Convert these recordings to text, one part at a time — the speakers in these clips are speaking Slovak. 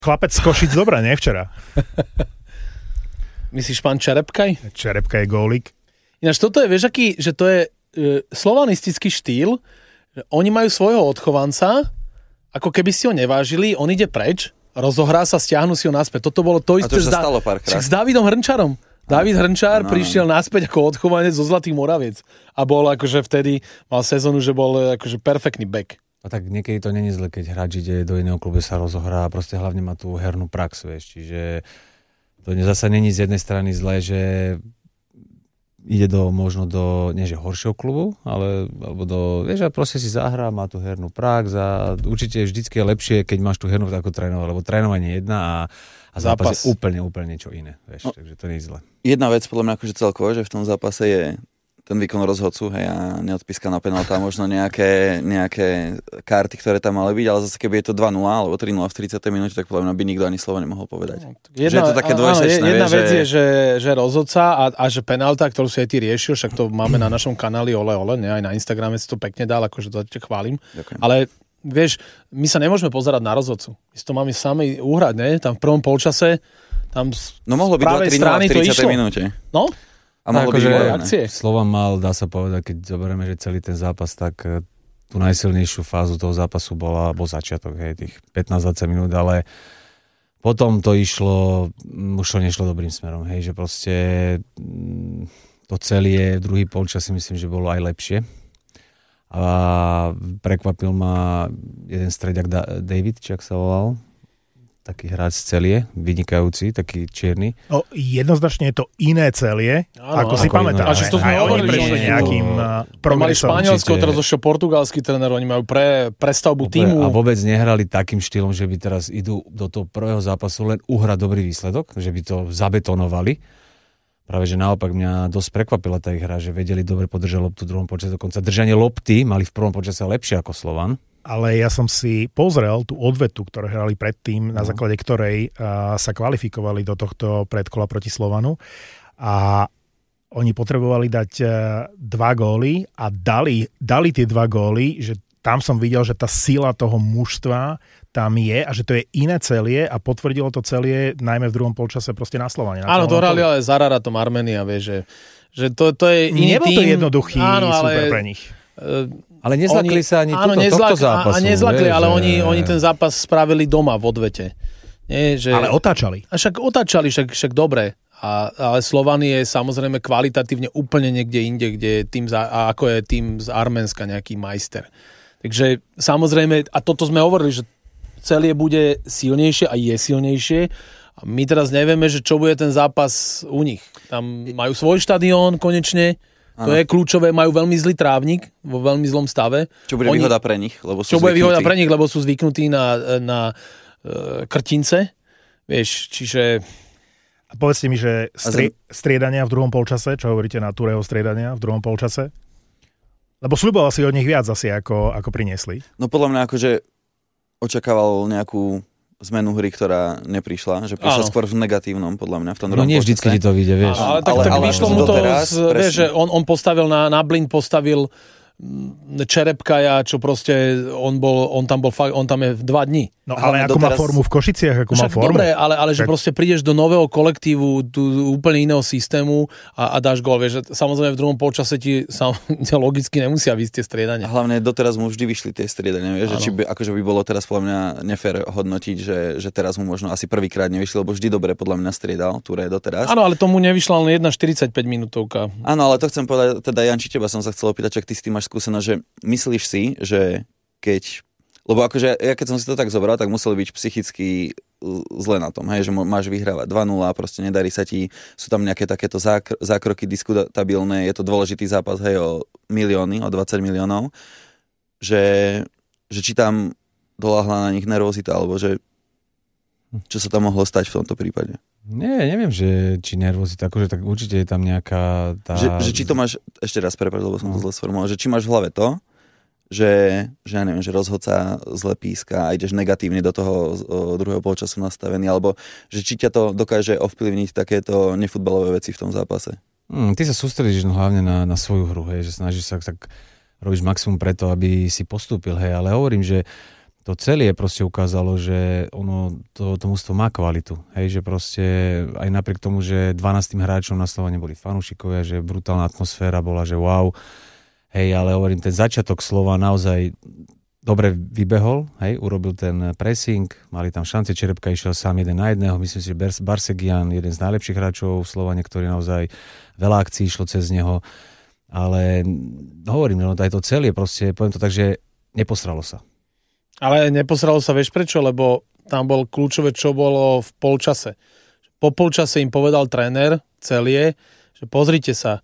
Chlapec z Košic dobré, nie včera? Myslíš pán Čerepkaj? Čerepkaj je gólik. Ináč toto je, vieš aký, že to je slovanistický štýl, že oni majú svojho odchovanca, ako keby si ho nevážili, on ide preč, rozohrá sa, stiahnu si ho naspäť. Toto bolo to isté s Dávidom Hrnčarom. Dávid Hrnčár prišiel naspäť ako odchovanec zo Zlatých Moraviec a bol akože vtedy, mal sezónu, že bol akože perfektný back. A tak niekedy to není zle, keď hráč ide do iného klubu, sa rozohrá a proste hlavne má tú hernú prax, vieš. Čiže to zasa není z jednej strany zle, že ide možno do, nie že horšieho klubu, alebo do, vieš, a proste si zahrá, má tú hernú prax a určite vždycky je lepšie, keď máš tú hernú ako trénovať, lebo trénovanie je jedna a zápas je úplne niečo iné, vieš, takže to nie je zle. Jedna vec, podľa mňa akože celkovo, že v tom zápase je ten výkon rozhodcu, hej, a neodpíska na penálta, možno nejaké karty, ktoré tam mali byť, ale zase keby je to 2-0 alebo 3-0 v 30. minúte, tak podľa mňa by nikto ani slovo nemohol povedať. Že je to také dvojsečné. Jedna vec je, že rozhodca a že penálta, ktorú si aj ty riešil, však to máme na našom kanáli Ole, ne, aj na Instagrame si to pekne dal, akože to ťa chválim. Ďakujem. Ale vieš, my sa nemôžeme pozerať na rozhodcu. My si to máme sami uhrať, ne? Tam v prvom polčase, tam mohlo byť 2-3-0 v 30. minúte. No? A mohlo byť akcie. Slovan mal, dá sa povedať, keď zoberieme, že celý ten zápas, tak tú najsilnejšiu fázu toho zápasu bol začiatok, hej, tých 15-20 minút, ale potom to išlo, už to nešlo dobrým smerom, hej, že proste to celé druhý polčas si myslím, že bolo aj lepšie. A prekvapil ma jeden strediak David, či ak sa volal, taký hráč z Celie, vynikajúci, taký čierny. No, jednoznačne je to iné Celie, ako si pamätáš. A že to sme hovorili, že nejakým progresom. Mali Španielsko, teraz došiel portugalský tréner, oni majú prestavbu tímu. A vôbec nehrali takým štýlom, že by teraz idú do toho prvého zápasu len uhrať dobrý výsledok, že by to zabetonovali. Práve, že naopak mňa dosť prekvapila tá ich hra, že vedeli dobre podržať loptu v druhom počase, dokonca držanie lopty mali v prvom počase lepšie ako Slovan. Ale ja som si pozrel tú odvetu, ktorú hrali predtým, na základe ktorej sa kvalifikovali do tohto predkola proti Slovanu. A oni potrebovali dať 2 góly a dali tie 2 góly, že tam som videl, že tá sila toho mužstva tam je a že to je iné Celie a potvrdilo to Celie najmä v druhom polčase proste na Slovane. Áno, to hrali ale s Araratom Arménia, vieš, že to je iný nebol tým. To jednoduchý super pre nich. Ale nezlakli sa ani tohto zápasu. A nezlakli, ale oni ten zápas spravili doma v odvete. Nie, že... Ale otáčali. A však otáčali, však dobre. Ale Slovan je samozrejme kvalitatívne úplne niekde inde, kde je tým ako je tým z Arménska nejaký majster. Takže samozrejme, a toto sme hovorili, že Celie bude silnejšie a je silnejšie. A my teraz nevieme, že čo bude ten zápas u nich. Tam majú svoj štadión konečne. To je kľúčové, majú veľmi zlý trávnik vo veľmi zlom stave. Čo bude výhoda pre nich, lebo sú zvyknutí na krtince. Vieš, čiže... A povedzte mi, že striedania v druhom polčase, čo hovoríte na Tureho striedania v druhom polčase? Lebo sľuboval si od nich viac asi, ako priniesli. No podľa mňa akože očakával nejakú zmenu hry, ktorá neprišla, že prišla skôr v negatívnom, podľa mňa, v tom druhom počase. No nie vždycky ti to vyjde, vieš. Ale tak vyšlo mu to, vieš, že on postavil na blin, postavil Čerepkaja, čo proste on tam je 2 dní. No ale ako má formu v Košiciach, ako má formu. Dobre, ale že proste prídeš do nového kolektívu, úplne iného systému a dáš gól. Vieš, že samozrejme v druhom polčase ti logicky nemusia výsť tie striedania. A hlavne doteraz mu vždy vyšli tie striedania, vieš, že či by, akože by bolo teraz podľa mňa nefér hodnotiť, že teraz mu možno asi prvýkrát nevyšli, lebo vždy dobre podľa mňa striedal Ture doteraz. Áno, ale tomu nevyšla len 1,45 minútovka. Áno, ale to chcem povedať, teda Janči, teba som sa chcel opýtať, čak ty s tým máš skúsenosť, že myslíš si, že keď... Lebo akože ja keď som si to tak zobral, tak musel byť psychicky zle na tom, hej, že máš vyhrávať 2-0, proste nedarí sa ti, sú tam nejaké takéto zákroky diskutabilné, je to dôležitý zápas, hej, o milióny, o 20 miliónov, že či tam doľahla na nich nervozita, alebo že čo sa tam mohlo stať v tomto prípade? Nie, neviem, že či nervozita, akože tak určite je tam nejaká tá... Že či to máš, ešte raz prepáč, lebo som to zle sformuloval, že či máš v hlave to, že ja neviem, že rozhodca zle píska a ideš negatívne do toho druhého polčasu nastavený, alebo že či ťa to dokáže ovplyvniť takéto nefutbalové veci v tom zápase? Ty sa sústredíš hlavne na svoju hru, hej, že snažíš sa tak robíš maximum preto, aby si postúpil, hej, ale hovorím, že to celé proste ukázalo, že to mužstvo má kvalitu. Hej, že proste aj napriek tomu, že 12 hráčom na Slovane boli fanúšikovia, že brutálna atmosféra bola, že wow. Hej, ale hovorím, ten začiatok slova naozaj dobre vybehol, hej, urobil ten pressing, mali tam šance, Čerepka išiel sám 1-1, myslím si, že Barsegian, jeden z najlepších hráčov v Slovane, ktorý naozaj veľa akcií išlo cez neho, ale hovorím, no aj to celé proste, poviem to tak, že neposralo sa. Ale neposralo sa, vieš prečo? Lebo tam bol kľúčové, čo bolo v polčase. Po polčase im povedal tréner celie, že pozrite sa,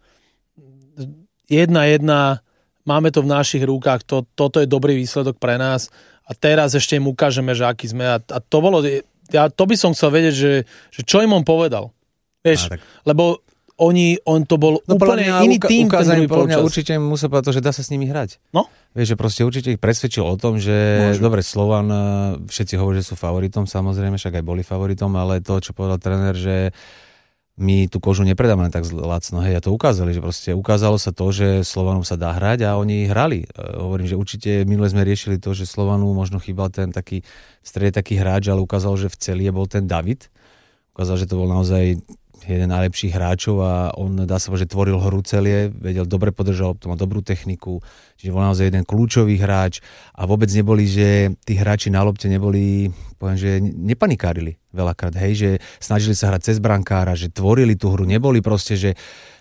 1-1, máme to v našich rukách, toto je dobrý výsledok pre nás a teraz ešte im ukážeme, že aký sme. A to bolo, to by som chcel vedieť, že čo im on povedal. Vieš, lebo on to bol úplne iný tým. Ukázali podľa mňa určite musel povedať to, že dá sa s nimi hrať. No? Vieš, že proste určite ich presvedčil o tom, že dobre, Slovan, všetci hovorí, že sú favoritom, samozrejme, však aj boli favoritom, ale to, čo povedal tréner, že my tú kožu nepredáme tak lacno. Hej, a to ukázali, že proste ukázalo sa to, že Slovanom sa dá hrať a oni hrali. Hovorím, že určite minule sme riešili to, že Slovanu možno chýbal ten taký v strede taký hráč, ale ukázalo, že v celie bol ten David. Ukázal, že to bol naozaj jeden najlepších hráčov a on, dá sa povedať, že tvoril hru celie, vedel, dobre podržal loptu, má dobrú techniku, čiže bol naozaj jeden kľúčový hráč a vôbec neboli, že tí hráči na lopte neboli, poviem, že nepanikárili veľakrát, hej, že snažili sa hrať cez brankára, že tvorili tú hru, neboli proste, že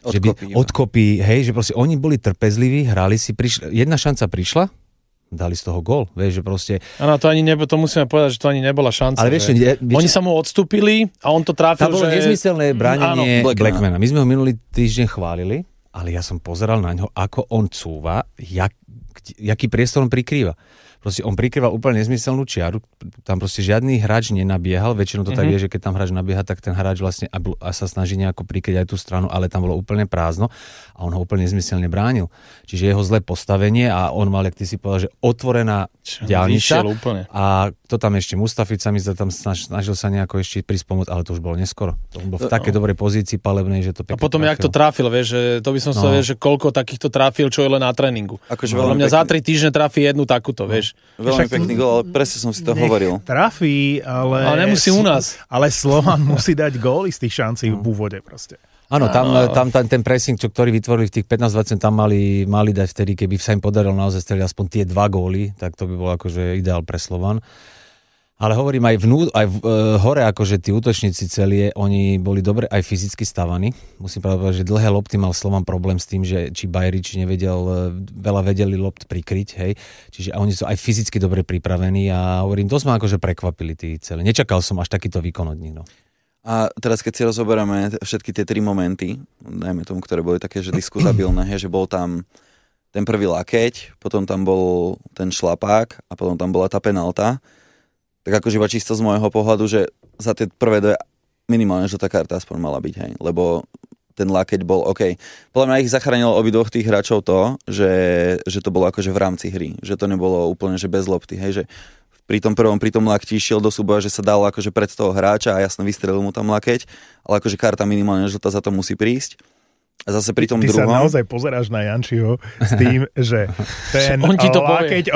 odkopy, hej, že proste oni boli trpezliví, hrali si, jedna šanca prišla, dali z toho gól, vieš, že proste... Áno, to musíme povedať, že to ani nebola šanca. Ale vieš, oni sa mu odstúpili a on to tráfil, že... Tam bolo nezmyselné bránenie Blackmana. My sme ho minulý týždeň chválili, ale ja som pozeral na ňo, ako on cúva, jaký priestor on prikrýva. Proste on prikrýval úplne nezmyselnú čiaru, tam proste žiadny hráč nenabiehal, väčšinou to tak je, že keď tam hráč nabieha, tak ten hráč vlastne a sa snaží nejako prikryť aj tú stranu, ale tam bolo úplne prázdno a on ho úplne nezmyselne bránil. Čiže jeho zlé postavenie a on mal, jak ty si povedal, že otvorená diaľnica a to tam ešte Mustafica mi tam snažil sa nejako ešte prísť pomôcť, ale to už bolo neskoro. To bol v takej dobrej pozícii palebnej, že to pekne. A potom jak to trafil, vieš, že to by som chcel vedieť, že koľko takýchto trafil, čo je len na tréningu. Akože mňa za 3 týždne trafí jednu takúto, vieš. Veľmi pekný gól, ale presne som si to hovoril. Trafí, ale nemusí u nás. Ale Slovan musí dať góly z tých šancí v úvode proste. Áno, tam ten pressing, ktorý vytvorili v tých 15-20, tam mali dať vtedy, keby sa im podarilo naozaj streliť aspoň tie 2 góly, tak to by bolo akože ideál pre Slovan. Ale hovorím, aj hore, akože tí útočníci celie, oni boli dobre aj fyzicky stavaní. Musím povedať, že dlhé lopty mal Slovan problém s tým, že či Bajrič veľa vedeli lopt prikryť, hej. Čiže oni sú aj fyzicky dobre pripravení a hovorím, to sme akože prekvapili tí celie. Nečakal som až takýto výkon od nich, no. A teraz, keď si rozoberieme všetky tie 3 momenty, dajme tomu, ktoré boli také, že diskutabilné, že bol tam ten prvý lakeť, potom tam bol ten šlapák a potom tam bola tá penálta, tak akože iba čisto z môjho pohľadu, že za tie prvé 2 minimálne žltá karta aspoň mala byť, hej, lebo ten lakeť bol OK. Podľa mňa ich zachránilo obidvoch tých hráčov to, že to bolo akože v rámci hry, že to nebolo úplne, že bez lopty, hej, že pri tom lakti išiel do súboja, že sa dal akože pred toho hráča a jasne vystrelil mu tam lakeť, ale akože karta minimálne žltá za to musí prísť. A zase pri tom Ty druhom... sa naozaj pozeráš na Jančiho s tým, že ten on ti to lakeť,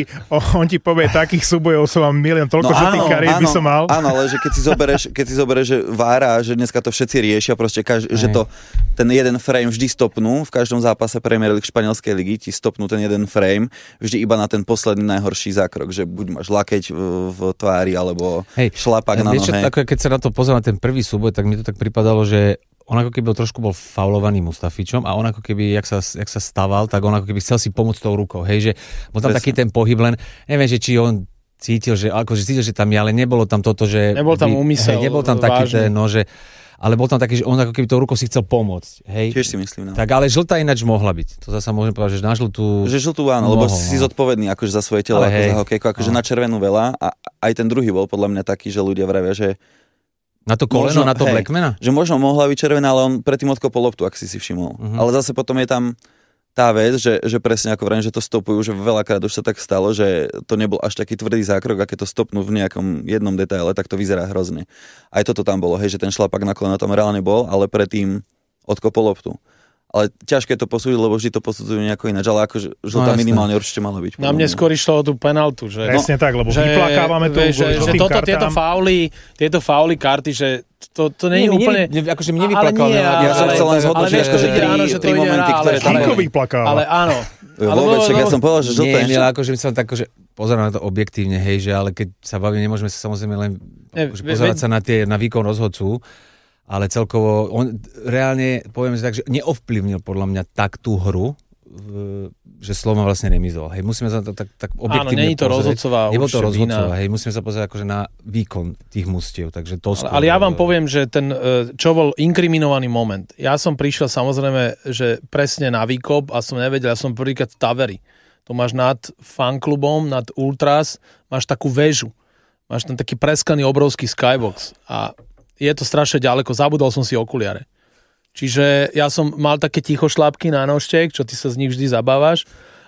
on ti povie, takých súbojov som vám milión, toľko žltých kariet by som mal. Áno, ale že keď si zoberieš, že vára, že dneska to všetci riešia, proste že to ten jeden frame vždy stopnú, v každom zápase Premier League španielskej ligy ti stopnú ten jeden frame, vždy iba na ten posledný najhorší zákrok, že buď máš lakeť v tvári, alebo šlapak na nohe. Keď sa na to pozerám na ten prvý súboj, tak mi to tak pripadalo, že on ako keby trošku bol faulovaný Mustafičom a on ako keby, jak sa staval, tak on ako keby chcel si pomôcť tou rukou, hej, že bol tam taký ten pohyb, len neviem, že či on cítil, že tam je, ale nebolo tam toto, že... Nebol tam úmysel. Nebol tam taký ten, no, že... Ale bol tam taký, že on ako keby tou rukou si chcel pomôcť, hej. Tiež si myslím, no. Tak ale žltá ináč mohla byť. To zasa môžem povedať, že na žltú... Že žltú áno, lebo si zodpovedný akože za svoje telo, ako za hokejku, akože na červenú veľa a aj ten druhý bol podľa mňa taký, že ľudia vravia, že na to koleno, na to Blackmana? Že možno mohla byť červená, ale on predtým odkopol loptu, ak si všimol. Ale zase potom je tam tá vec, že presne ako vrajím, že to stopujú, že veľakrát už sa tak stalo, že to nebol až taký tvrdý zákrok, a keď to stopnú v nejakom jednom detaile, tak to vyzerá hrozne. Aj toto tam bolo, hej, že ten šlapak na koleno tam reálne bol, ale predtým odkopol loptu. Ale ťažké to posúdiť, lebo vždy to posudzujú nejako ináč, ale akože žltá minimálne určite malo byť. Na mne skôr išlo o tú penaltu. Že, presne tak, lebo vyplakávame to že tieto fauly karty, že to nie je úplne... Akože mne vyplakal. Ja som chcel len zhodnúť, že tri momenty, ktoré tam... Ako vyplakáva? Ale áno. Vôbec, ja som povedal, že žltá... Nie, akože myslím tak, že pozerám na to objektívne, hej, že ale keď sa bavíme, nemôžeme sa samozrejme len pozerať sa na výkon rozhodcu, ale celkovo, on reálne, poviem si tak, že neovplyvnil podľa mňa tak tú hru, že Slovan vlastne remizoval. Hej, musíme sa to tak objektívne pozrieť. Áno, nie je to rozhodcová už vina. Hej, musíme sa pozrieť akože na výkon tých mustiev, takže to skôr... Ale ja vám poviem, že ten, čo bol inkriminovaný moment. Ja som prišiel samozrejme, že presne na výkop a som nevedel, ja som prvýkrát v Taveri. To máš nad fanklubom, nad Ultras, máš takú väžu. Máš tam taký preskaný obrovský skybox a je to strašne ďaleko, zabudol som si okuliare. Čiže ja som mal také tichošlápky na nožtek, čo ty sa z nich vždy zabávaš,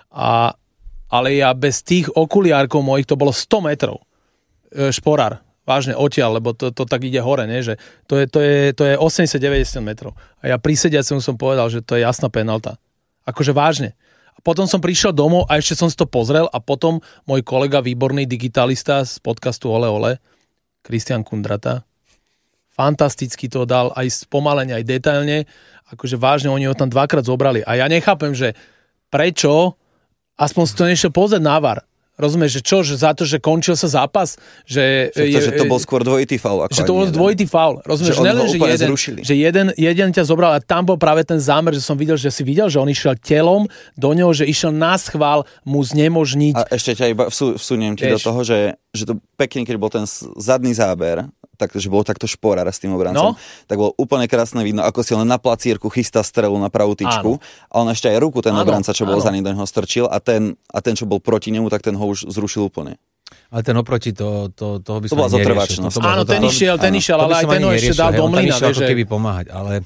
ale ja bez tých okuliárkov mojich to bolo 100 metrov. Šporár, vážne odtiaľ, lebo to tak ide hore, nie? Že to je 80-90 metrov. A ja pri sediacemu som povedal, že to je jasná penálta. Akože vážne. A potom som prišiel domov a ešte som si to pozrel a potom môj kolega, výborný digitalista z podcastu Ole Ole, Kristian Kundrata, fantasticky to dal aj spomalene, aj detailne, akože vážne oni ho tam dvakrát zobrali. A ja nechápem, že prečo, aspoň si to nešiel pozrieť na VAR. Rozumieš, že čo, že za to, že končil sa zápas, že to bol skôr dvojitý faul. Že to bol dvojitý faul. Rozumieš, že nelen, že jeden ťa zobral a tam bol práve ten zámer, že som videl, že on išiel telom do neho, že išiel na schvál mu znemožniť. A ešte ťa iba vsuniem ti do toho, že to pekne, keď bol ten zadný záber, takže bol takto šporár s tým obrancom, tak bolo úplne krásne vidno, ako si len na placírku chystá strelu na pravú tyčku a on ešte aj ruku ten obranca, čo bol za ním, do neho strčil a ten, čo bol proti nemu, tak ten ho už zrušil úplne. Ale ten oproti, toho by som bola zotrvačnosť. Áno, ten išiel, ale aj ten ho ešte dal do mlyna. Ten išiel ako keby pomáhať, ale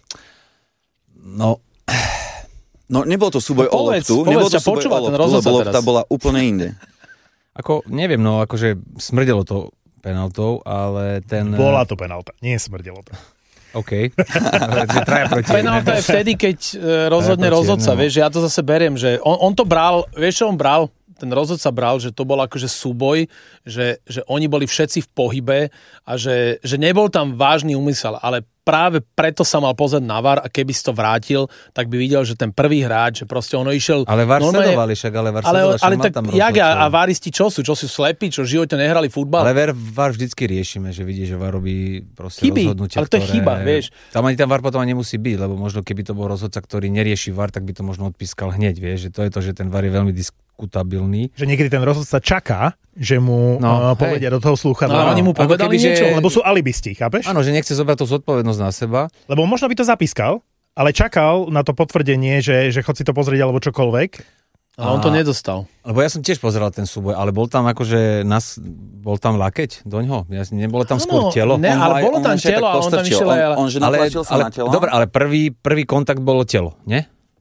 No nebol to súboj o loptu, nebol to súboj o loptu, lebo lopta bola úplne inde. Ako, neviem, akože smrdelo to penaltou, ale ten... Bola to penalta, nie smrdelo to. OK. Penalta je vtedy, keď rozhodne rozhodca, vieš, ja to zase beriem, že on to bral, vieš čo on bral? Ten rozhodca bral, že to bol akože súboj, že oni boli všetci v pohybe a že nebol tam vážny úmysel, ale práve preto sa mal pozrieť na VAR a keby si to vrátil, tak by videl, že ten prvý hráč, že proste ono išiel... Ale VAR sledovali však, ale tak jak a VARisti čo sú slepí, čo v živote nehrali futbal? Ale VAR vždycky riešime, že vidí, že VAR robí proste chyby, rozhodnutia, ale to je chyba, vieš. Tam ani ten VAR potom nemusí byť, lebo možno keby to bol rozhodca, ktorý nerieši VAR, tak by to možno odpískal hneď, vieš, že to je to, že ten VAR je veľmi diskutabilný. Že niekedy ten rozhodca čaká, že mu povedia do toho slúchadla. No, oni mu povedali niečo, lebo sú alibisti, chápeš? Áno, že nechce zobrať tú zodpovednosť na seba. Lebo možno by to zapískal, ale čakal na to potvrdenie, že chod si to pozrieť alebo čokoľvek. Ale on to nedostal. Lebo ja som tiež pozeral ten súboj, ale bol tam akože bol tam lakeť do ňoho. Nebolo tam skôr telo. Ne, ale bolo tam telo a on tam išiel aj... On že natlačil sa na telo. Dobre, ale prvý kontakt bolo telo, nie?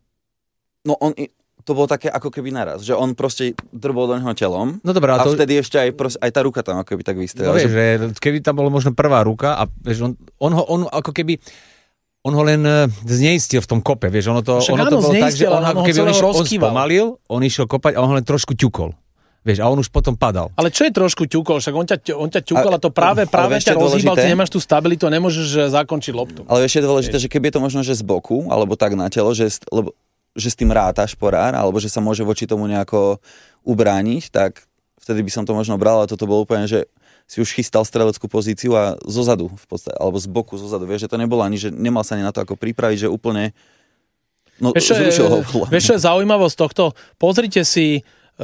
No to bolo také ako keby naraz, že on proste drbol do neho telom. No dobré, a vtedy ešte aj tá ruka tam ako keby tak vystrelila. No vieš, že keby tam bolo možno prvá ruka a vieš, on ako keby on ho len zneistil v tom kope, vieš, ono to bolo tak, že on ako keby on spomalil, on išiel kopať a on ho len trošku ťukol. Vieš, a on už potom padal. Ale čo je trošku ťukol? Však on ťa ťukol a to práve ťa rozhýbal, ty nemáš tú stabilitu a nemôžeš zakončiť loptu. Ale ešte je dôležité, že keby je to možno, že z boku, alebo tak na telo, že s tým ráta šporár, alebo že sa môže voči tomu nejako ubrániť, tak vtedy by som to možno bral, ale toto bolo úplne, že si už chystal streleckú pozíciu a zozadu v podstate, alebo z boku zozadu, vieš, že to nebolo ani, že nemal sa ani na to ako pripraviť, že úplne zrušil ho. Vieš, čo je zaujímavosť tohto? Pozrite si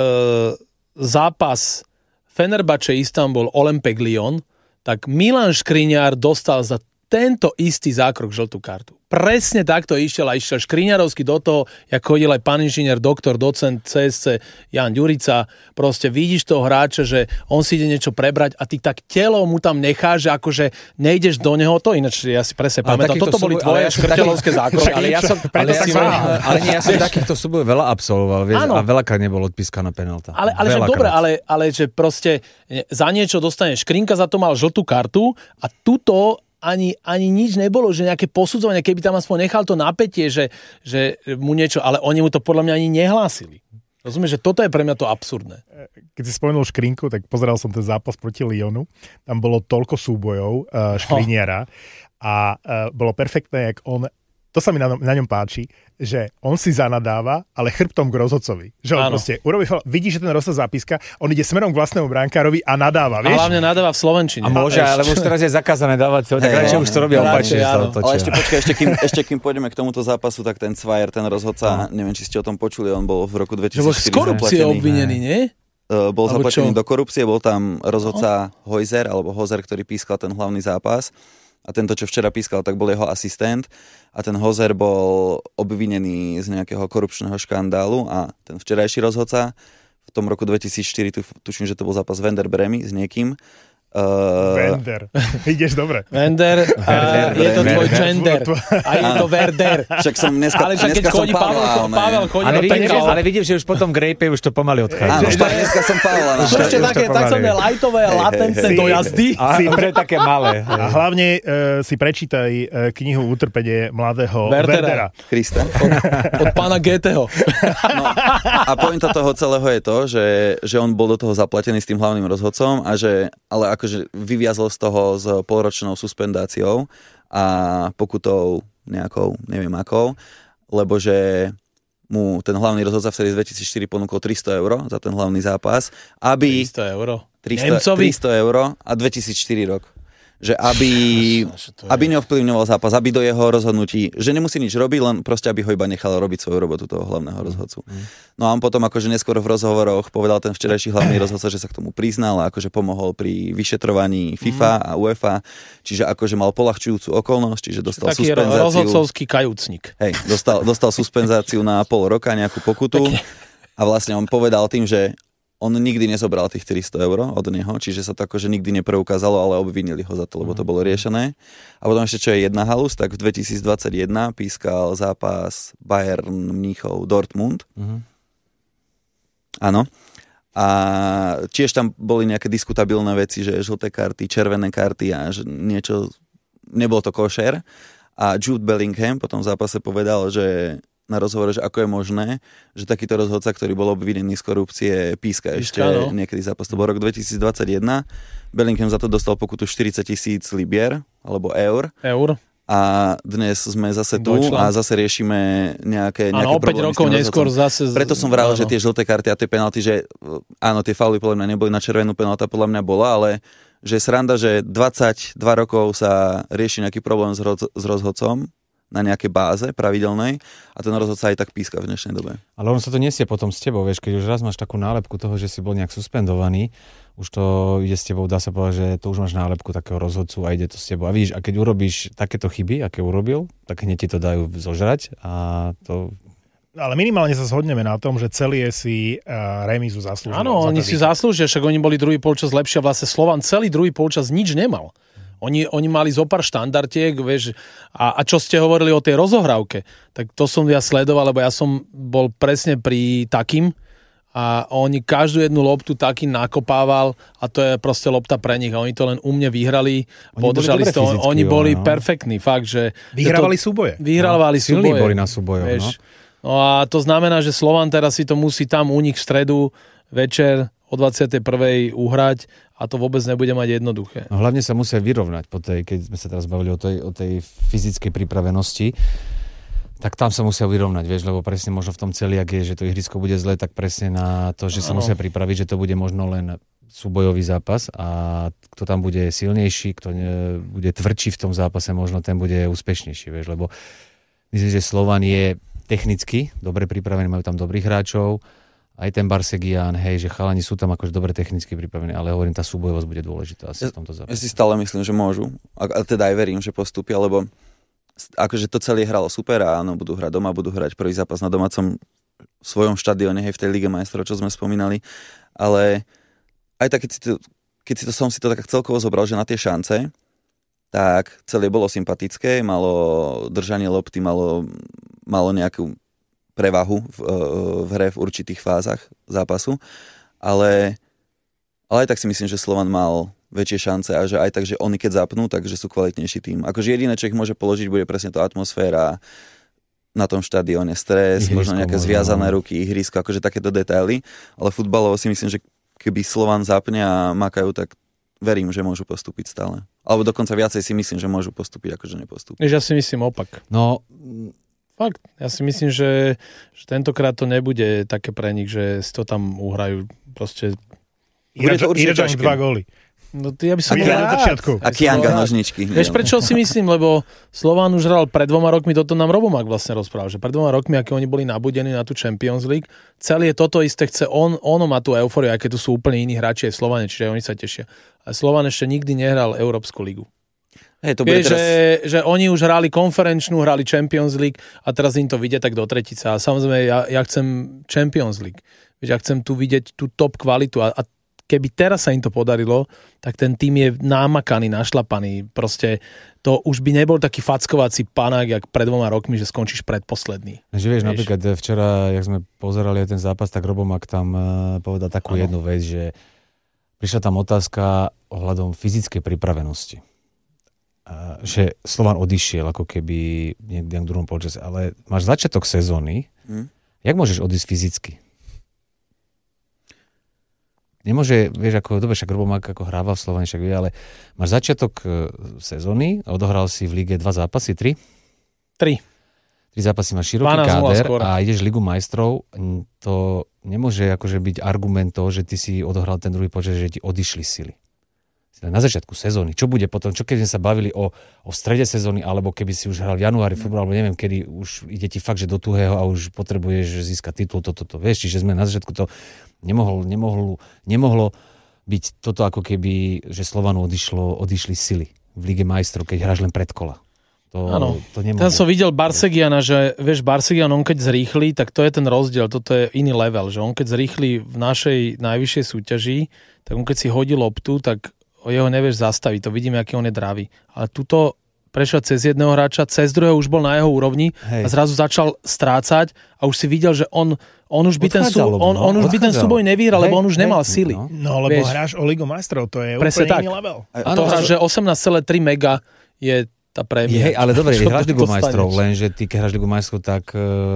zápas Fenerbahce Istanbul Olympic Lyon, tak Milan Škriňár dostal za tento istý zákrok žltú kartu. Presne takto išiel Škriňarovský do toho, jak chodil aj pán inžinier, doktor, docent CSC Jan Ďurica. Proste vidíš toho hráča, že on si ide niečo prebrať a ty tak telo mu tam necháš, že akože nejdeš do neho. To ináč ja si presne pamätám. Toto boli tvoje škrtelovské zákroky. Ale ja som takýchto súbojov veľa absolvoval, vieš, a veľakrát nebol odpískaná penálta. Ale že dobre, ale že proste za niečo dostane Škrinka, za to mal žltú kartu a tuto ani nič nebolo, že nejaké posudzovanie, keby tam aspoň nechal to napätie, že mu niečo, ale oni mu to podľa mňa ani nehlásili. Rozumieš, že toto je pre mňa to absurdné. Keď si spomenul Škrinku, tak pozeral som ten zápas proti Lyonu. Tam bolo toľko súbojov Škriniara a bolo perfektné, jak on, to sa mi na ňom páči, že on si zanadáva, ale chrbtom k rozhodcovi. Že on proste urobí, vidí, že ten rozhodca zapíska, on ide smerom k vlastnému brankárovi a nadáva, vieš? A hlavne nadáva v slovenčine. A môže, ale už teraz je zakázané dávať, tak radšej už to robia opačne. Ale ešte počkaj, ešte kým pôjdeme k tomuto zápasu, tak ten Cvajer, ten rozhodca, neviem, či ste o tom počuli, on bol v roku 2004 z korupcie obvinený, nie? Bol zaplatený do korupcie, bol tam rozhodca Hozer, ktorý pískal ten hlavný zápas. A tento, čo včera pískal, tak bol jeho asistent a ten Hozer bol obvinený z nejakého korupčného škandálu a ten včerajší rozhodca v tom roku 2004, tuším, že to bol zápas Werder Bremy s niekým. Werder. Ideš dobre. Werder, je to tvoj gender. A je to Werder. Však som dneska keď chodí Pavel chodí ale vidím, že už potom Grejpe už to pomaly odchádza. Áno, dneska som Pavel. Ešte také takzvané lightové, latentné dojazdy. Si pre také malé. A hlavne si prečítaj knihu Utrpenie mladého Werdera. Krista. Od pána Goetheho. No, a pointa toho celého je to, že on bol do toho zaplatený s tým hlavným rozhodcom a že ale akože vyviazol z toho s polročnou suspendáciou a pokutou nejakou, neviem akou, lebo že mu ten hlavný rozhodca vtedy z 2004 ponúkol 300 € za ten hlavný zápas, aby... 300 €? 300 € a 2004 rok. Že aby neovplyvňoval zápas, aby do jeho rozhodnutí, že nemusí nič robiť, len proste aby ho iba nechal robiť svoju robotu toho hlavného rozhodcu. No a on potom akože neskôr v rozhovoroch povedal ten včerajší hlavný rozhodca, že sa k tomu priznal a akože pomohol pri vyšetrovaní FIFA a UEFA, čiže akože mal poľahčujúcu okolnosť, čiže dostal taký suspenzáciu. rozhodcovský kajúcnik. Hej, dostal suspenzáciu na pol roka, nejakú pokutu a vlastne on povedal tým, že on nikdy nezobral tých 300 € od neho, čiže sa to akože nikdy nepreukázalo, ale obvinili ho za to, lebo to bolo riešené. A potom ešte, čo je jedna halus, tak v 2021 pískal zápas Bayern Mníchov Dortmund. Áno. A tiež tam boli nejaké diskutabilné veci, že žlté karty, červené karty a že niečo, nebol to košer. A Jude Bellingham potom v zápase povedal, že na rozhovore, že ako je možné, že takýto rozhodca, ktorý bol obvinený z korupcie, píska ešte niekedy zápas. To bol rok 2021. Bellingham za to dostal pokutu 40 000 libier, alebo eur. A dnes sme zase tu a zase riešime nejaké problémy. 5 rokov neskôr zase... Preto som vral, že tie žlté karty a tie penalty, že áno, tie fauly podľa mňa neboli na červenú, penalta podľa mňa bola, ale že sranda, že 22 rokov sa rieši nejaký problém s rozhodcom na nejakej báze pravidelnej a ten rozhodca aj tak píska v dnešnej dobe. Ale on sa to nesie potom s tebou, vieš, keď už raz máš takú nálepku toho, že si bol nejak suspendovaný, už to ide s tebou, dá sa povedať, že to už máš nálepku takého rozhodcu a ide to s tebou. A vidíš, a keď urobíš takéto chyby, aké urobil, tak hneď ti to dajú zožrať a to... Ale minimálne sa zhodneme na tom, že celý si remízu zaslúžil. Áno, oni si zaslúžia, však oni boli druhý polčas lepšie, vlastne Slovan celý druhý polčas nič nemal. Oni mali zopár štandardiek, vieš, a čo ste hovorili o tej rozohrávke, tak to som ja sledoval, lebo ja som bol presne pri takým a oni každú jednu loptu taký nakopával a to je proste lopta pre nich a oni to len u mne vyhrali, podržali z toho, oni boli perfektní, fakt, že... Vyhrávali súboje. Vyhrávali súboje. Silní boli na súbojoch, vieš. No a to znamená, že Slovan teraz si to musí tam u nich v stredu večer o 21. uhrať a to vôbec nebude mať jednoduché. No, hlavne sa musia vyrovnať po tej, keď sme sa teraz bavili o tej fyzickej pripravenosti, tak tam sa musia vyrovnať, vieš, lebo presne možno v tom celiak je, že to ihrisko bude zlé, tak presne na to, že sa musia pripraviť, že to bude možno len súbojový zápas a kto tam bude silnejší, kto bude tvrdší v tom zápase, možno ten bude úspešnejší, vieš, lebo myslím, že Slovan je technicky dobre pripravený, majú tam dobrých hráčov, aj ten Barsegian, hej, že chalani sú tam akože dobre technicky pripravení, ale hovorím, tá súbojovosť bude dôležitá asi v tomto zápase. Ja si stále myslím, že môžu. A teda aj verím, že postúpia, lebo akože to celé hralo super a áno, budú hrať doma, budú hrať prvý zápas na domácom svojom štadióne, hej, v tej Lige majstrov, čo sme spomínali. Ale aj tak, keď som si to tak celkovo zobral, že na tie šance, tak celé bolo sympatické, malo držanie lopty, malo nejakú prevahu v hre v určitých fázach zápasu, ale aj tak si myslím, že Slovan mal väčšie šance a že aj tak, že oni keď zapnú, takže sú kvalitnejší tým. Akože jediné, čo ich môže položiť, bude presne to atmosféra na tom štadióne, stres, možno nejaké zviazané ruky, ihrisko, akože takéto detaily, ale futbalovo si myslím, že keby Slovan zapne a makajú, tak verím, že môžu postúpiť stále. Alebo dokonca viacej si myslím, že môžu postúpiť, akože nepostúpiť. Ja si myslím opak. No, fakt, ja si myslím, že tentokrát to nebude také pre nich, že si to tam uhrajú proste. Iračan 2 góly. No, ja by som a Kianga nožničky. Vieš, prečo si myslím? Lebo Slován už hral pred 2 rokmi, toto nám Robomak vlastne rozprával, že pred 2 rokmi, aké oni boli nabudení na tú Champions League, celé toto isté chce, ono má tú eufóriu, aj keď tu sú úplne iní hráči aj Slovane, čiže oni sa tešia. A Slován ešte nikdy nehral Európsku ligu. Hej, to bude teraz... že oni už hrali konferenčnú, hrali Champions League a teraz im to vidie tak do tretice. A samozrejme, ja chcem Champions League. Vieš, ja chcem tu vidieť tú top kvalitu a keby teraz sa im to podarilo, tak ten tým je námakaný, našlapaný. Proste to už by nebol taký fackovací panák, jak pred 2 rokmi, že skončíš predposledný. Že vieš, napríklad včera, jak sme pozerali aj ten zápas, tak Robomak tam povedal takú jednu vec, že prišla tam otázka ohľadom fyzickej pripravenosti. Že Slovan odišiel ako keby niekde v druhom polčase, ale máš začiatok sezóny, jak môžeš odísť fyzicky? Nemôže, vieš, ako, dobre, však Robomak ako hrával v Slovane, však vie, ale máš začiatok sezóny, odohral si v lige 2 zápasy, 3? 3 zápasy, máš široký káder a ideš Ligu majstrov, to nemôže akože byť argument toho, že ty si odohral ten druhý počas, že ti odišli sily. Na začiatku sezóny. Čo bude potom? Čo keď sme sa bavili o strede sezóny, alebo keby si už hral v januári futbal, alebo neviem, kedy už ide ti fakt, že do tuhého a už potrebuješ získať titul, toto. Vieš, čiže sme na začiatku to nemohlo byť toto ako keby, že Slovanu odišli sily v Lige majstrov, keď hráš len predkola. To nemôže. Tam som videl Barsegiana, že vieš, Barsegian, on keď zrýchli, tak to je ten rozdiel, toto je iný level, že on keď zrýchli v našej najvyššej súťaži, tak on keď si hodí loptu, tak jeho nevieš zastaviť, to vidíme, aký on je dravý. Ale tuto prešiel cez jedného hráča, cez druhého už bol na jeho úrovni a zrazu začal strácať a už si videl, že on už by ten súboj nevyhral, lebo on už nemal sily. No, lebo hráš o Ligu majstrov, to je úplne iný level. To hráš, že 18,3 mega je tá prémia. Hej, ale dobre, hráš Ligu majstrov, lenže ty, keď hráš Ligu majstrov, tak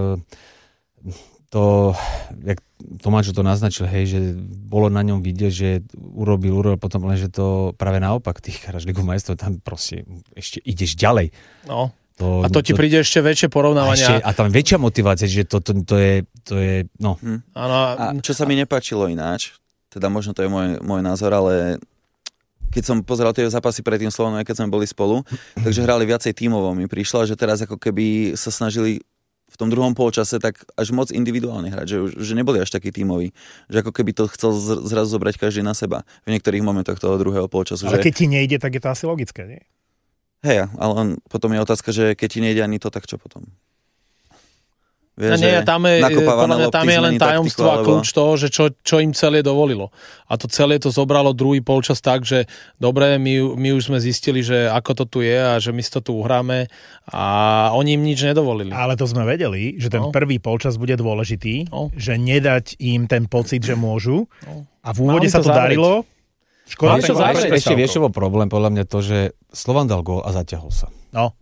to, jak Tomáš to naznačil, hej, že bolo na ňom vidieť, že urobil potom, lenže to práve naopak, ty hráš Ligu majstrov, tam proste ešte ideš ďalej. No. A to ti príde ešte väčšie porovnávania. A tam väčšia motivácia, že to je no. A čo sa mi nepáčilo ináč, teda možno to je môj názor, ale keď som pozeral tie zápasy predtým Slovanom, keď sme boli spolu, takže hrali viacej tímovo. Mi prišlo, že teraz ako keby sa snažili v tom druhom polčase tak až moc individuálne hrať, že neboli až takí tímoví. Že ako keby to chcel zrazu zobrať každý na seba v niektorých momentoch toho druhého polčasu. Ale keď ti nejde, tak je to asi logické, nie? Hej, ale potom je otázka, že keď ti nejde ani to, tak čo potom? Vieš, tam je len tajomstvo a kľúč toho, že čo im celé dovolilo. A to celé to zobralo druhý polčas tak, že dobre, my už sme zistili, že ako to tu je a že my si to tu uhráme a oni im nič nedovolili. Ale to sme vedeli, že ten prvý polčas bude dôležitý, že nedať im ten pocit, že môžu a v úvode sa to darilo. Škoda, ešte vieš, čo bol problém, podľa mňa to, že Slovan dal gól a zaťahol sa. No.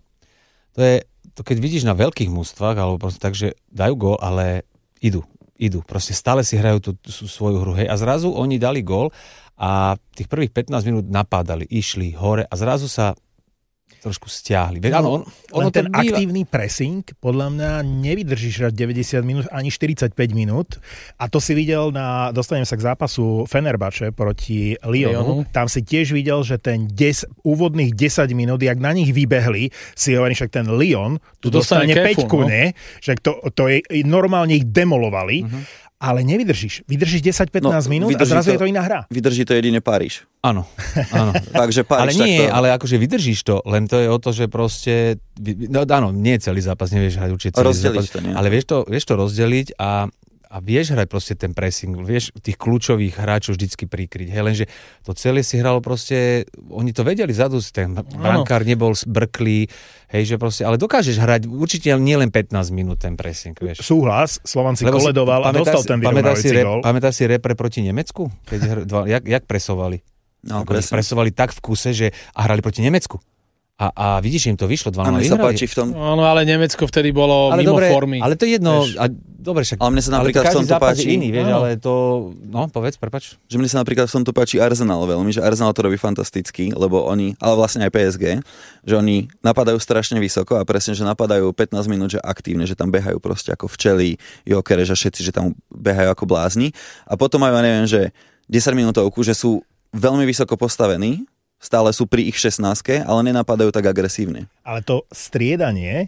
To keď vidíš na veľkých mužstvách, alebo proste tak, že dajú gól, ale idú. Proste stále si hrajú tú svoju hru. Hej. A zrazu oni dali gól a tých prvých 15 minút napádali, išli hore a zrazu sa trošku stiahli. Ten aktívny pressing podľa mňa nevydržíš 90 minút ani 45 minút a to si videl dostanem sa k zápasu Fenerbahče proti Lyonu. Tam si tiež videl, že ten úvodných 10 minút, jak na nich vybehli, si hovorí, však ten Lyon tu dostane 5, ne? Že to je, normálne ich demolovali. Ale nevydržíš. Vydržíš 10-15 minút a zrazu je to iná hra. Vydrží to jedine Páriž. Áno. Takže Páriž ale nie, ale akože vydržíš to, len to je o to, že proste, áno, nie celý zápas, nevieš hrať určite celý zápas, to, ale vieš to rozdeliť a vieš hrať proste ten pressing, vieš tých kľúčových hráčov vždycky prikryť. Hej, lenže to celé si hralo proste, oni to vedeli zadu, ten brankár nebol zbrklý, hej, že proste, ale dokážeš hrať určite nie len 15 minút ten pressing, vieš. Súhlas, Slovan si koledoval a dostal ten vyrovnávajúci gól. Pamätáš si repre proti Nemecku? Jak presovali? Ako ich presovali tak v kuse, že a hrali proti Nemecku. A vidíš, že im to vyšlo 2-0. A mne sa páči v tom... Áno, ale Nemecko vtedy bolo mimo formy. Ale to je jedno. Dobre, však... Ale mne sa napríklad v tomto páči... iný, vieš, ale to... No, povedz, prepáč. Že mne sa napríklad v tomto páči Arsenal veľmi, že Arsenal to robí fantasticky, lebo oni, ale vlastne aj PSG, že oni napadajú strašne vysoko a presne, že napadajú 15 minút, že aktívne, že tam behajú proste ako včely, jokere, že všetci, že tam behajú ako blázni. A potom majú, neviem, že 10 minútovku, že sú veľmi vysoko postavení, stále sú pri ich 16, ale nenapadajú tak agresívne. Ale to striedanie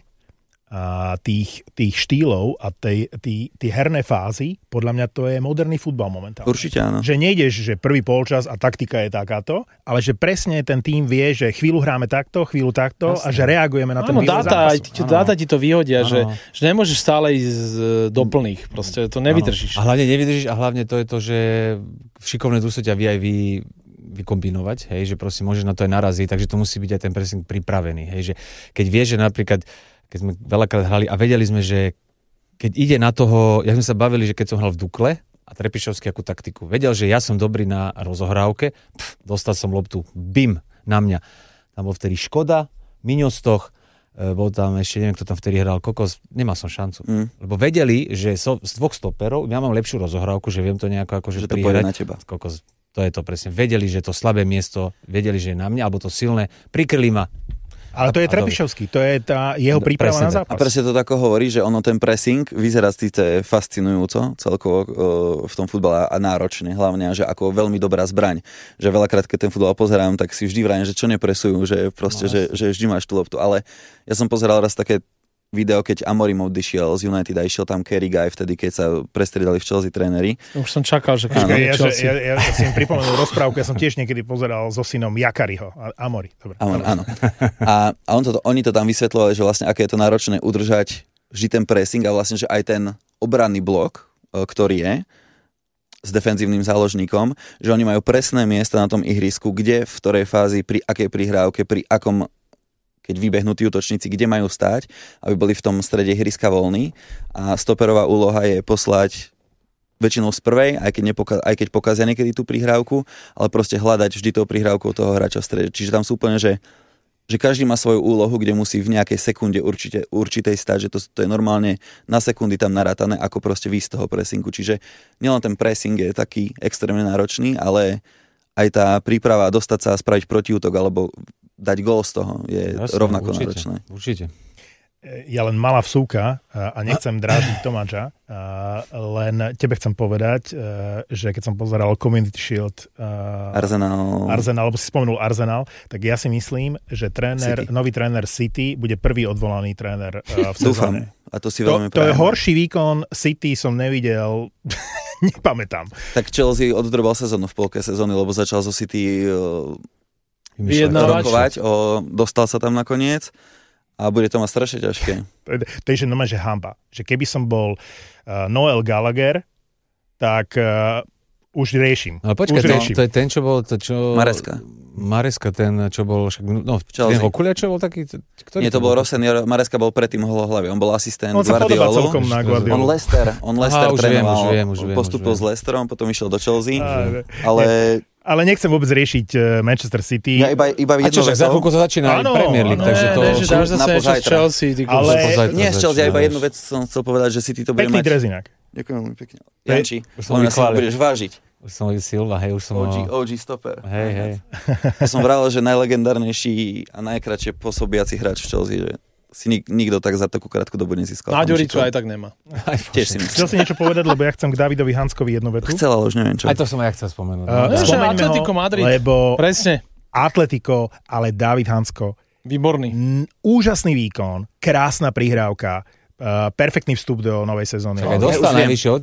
tých štýlov a tie herné fázy, podľa mňa to je moderný futbal momentálne. Určite áno. Že nejdeš, že prvý polčas a taktika je takáto, ale že presne ten tým vie, že chvíľu hráme takto, chvíľu takto. Jasne. A že reagujeme na ten vývoj zápasu. Dáta ti to vyhodia, že nemôžeš stále ísť do plných. Proste to nevydržíš. A hlavne nevydržíš a hlavne to je to, že šikovné dusy ťa vie aj vykombinovať, hej, že proste môžeš na to aj naraziť, takže to musí byť aj ten pressing pripravený, hej, že keď vieš, že napríklad, keď sme veľakrát hrali a vedeli sme, že keď ide na toho, ja sme sa bavili, že keď som hral v Dukle a Trepišovský akú taktiku, vedel, že ja som dobrý na rozohrávke, dostal som loptu, bim, na mňa. Tam bol vtedy Škoda, Miňostoch, bol tam ešte, neviem, kto tam vtedy hral, Kokos, nemal som šancu. Lebo vedeli, že z dvoch stoperov, ja mám lepšiu rozohrávku, že viem to nejako akože prihrať. Na teba. Kokos, to je to presne. Vedeli, že to slabé miesto, vedeli, že je na mňa, alebo to silné, prikryli ma. Ale to je Trepišovský, to je tá jeho príprava na zápas. A presne to tako hovorí, že ono ten pressing vyzerá síce fascinujúco celkovo v tom futbale a náročne, hlavne, že ako veľmi dobrá zbraň. Že veľakrát, keď ten futbal pozerám, tak si vždy vrajím, že čo nepresujú, že proste, že vždy máš tú loptu. Ale ja som pozeral raz také video, keď Amorim odišiel z United a išiel tam Kerry Guy vtedy, keď sa prestriedali v Chelsea tréneri. Už som čakal, že keď ja si im pripomenul rozprávku, ja som tiež niekedy pozeral so synom Jakariho. Amori. Dobre. Áno. A oni to tam vysvetľovali, že vlastne aké je to náročné udržať vždy ten pressing a vlastne, že aj ten obranný blok, ktorý je s defenzívnym záložníkom, že oni majú presné miesta na tom ihrisku, kde, v ktorej fázi, pri akej prihrávke, pri akom keď vybehnú tí útočníci, kde majú stáť, aby boli v tom strede ihriska voľní. A stoperová úloha je poslať väčšinou z prvej, aj keď pokazia niekedy tú prihrávku, ale proste hľadať vždy tou prihrávkou toho hráča v strede. Čiže tam sú úplne, že každý má svoju úlohu, kde musí v nejakej sekunde určitej stať, že to je normálne na sekundy tam narátané, ako proste výjsť z toho pressingu. Čiže nielen ten pressing je taký extrémne náročný, ale aj tá príprava dostať sa a spraviť protiútok alebo dať gól z toho je rovnako náročné. Určite. Ja len malá vsúka a nechcem dráždiť Tomáča, len tebe chcem povedať, že keď som pozeral Community Shield Arsenal, lebo si spomenul Arsenal, tak ja si myslím, že nový tréner City bude prvý odvolaný tréner v sezóne. Dúfam. A to si veľmi to je horší výkon City som nevidel, nepamätám. Tak Chelsea oddrbal sezónu v polke sezóny, lebo začal zo City vyjednávať. Dostal sa tam nakoniec a bude to mať strašne ťažké. To je, že normálne, že hanba. Že keby som bol Noel Gallagher, tak už riešim. Ale počkaj, to je ten, čo bol... Mareska, ten, čo bol... ten Hokulia, čo bol taký... Nie, to bol Rosen, Mareska bol predtým holohlavý. On bol asistent Guardiolu. On Leicester trénoval. Postupil s Leicesterom, potom išiel do Chelsea. Ale nechcem vôbec riešiť Manchester City. Ja iba jedno vec. Za chvíľku sa začína aj Premier League, takže to... Dáš zase niečo z Chelsea. Nie z Chelsea, ja iba jednu vec som chcel povedať, že City to bude mať... Pekný drezinak. Ďakujem veľmi pekne. Janči, budeš vážiť. Už som Silva, hej, už som... OG stopper. Hej. Ja som vravel, že najlegendárnejší a najkratšie pôsobiaci hráč v Chelsea, že si nikto tak za takú krátku dobu nezískal. Náďuricu aj tak nemá. Tiež si myslím. Chcel si niečo povedať, lebo ja chcem k Davidovi Hanskovi jednu vetu. Chcel, ale už neviem čo. Aj to som aj chcel spomenúť. Atletico Madrid. Lebo presne. Atletico, ale David Hansko. Výborný. Úžasný výkon, krásna prihrávka, perfektný vstup do novej sezóny. Dostal najvyššie,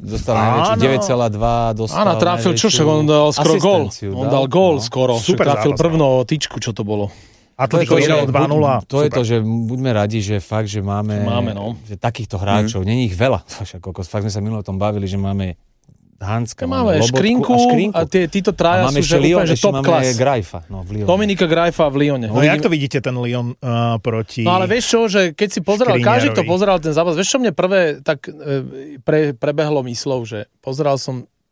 9,2 dostal. Áno, trafil čošak, on dal skoro gól. On dal gól skoro. Super trafil prvno tyčku, čo to bolo. Atletico vyhralo 2-0. To je to, že buďme radi, že fakt, že máme že takýchto hráčov. Není ich veľa. Fakt sme sa minulé o tom bavili, že máme Hanska, máme Škrinku a títo traja sú že úplne že top class. Máme Grajfa. Dominika Grajfa v Lyone. No jak to vidíte ten Lyon proti... No ale vieš čo, že keď si pozeral, každý to pozeral ten zápas, vieš čo mne prvé tak prebehlo myslou, že pozeral som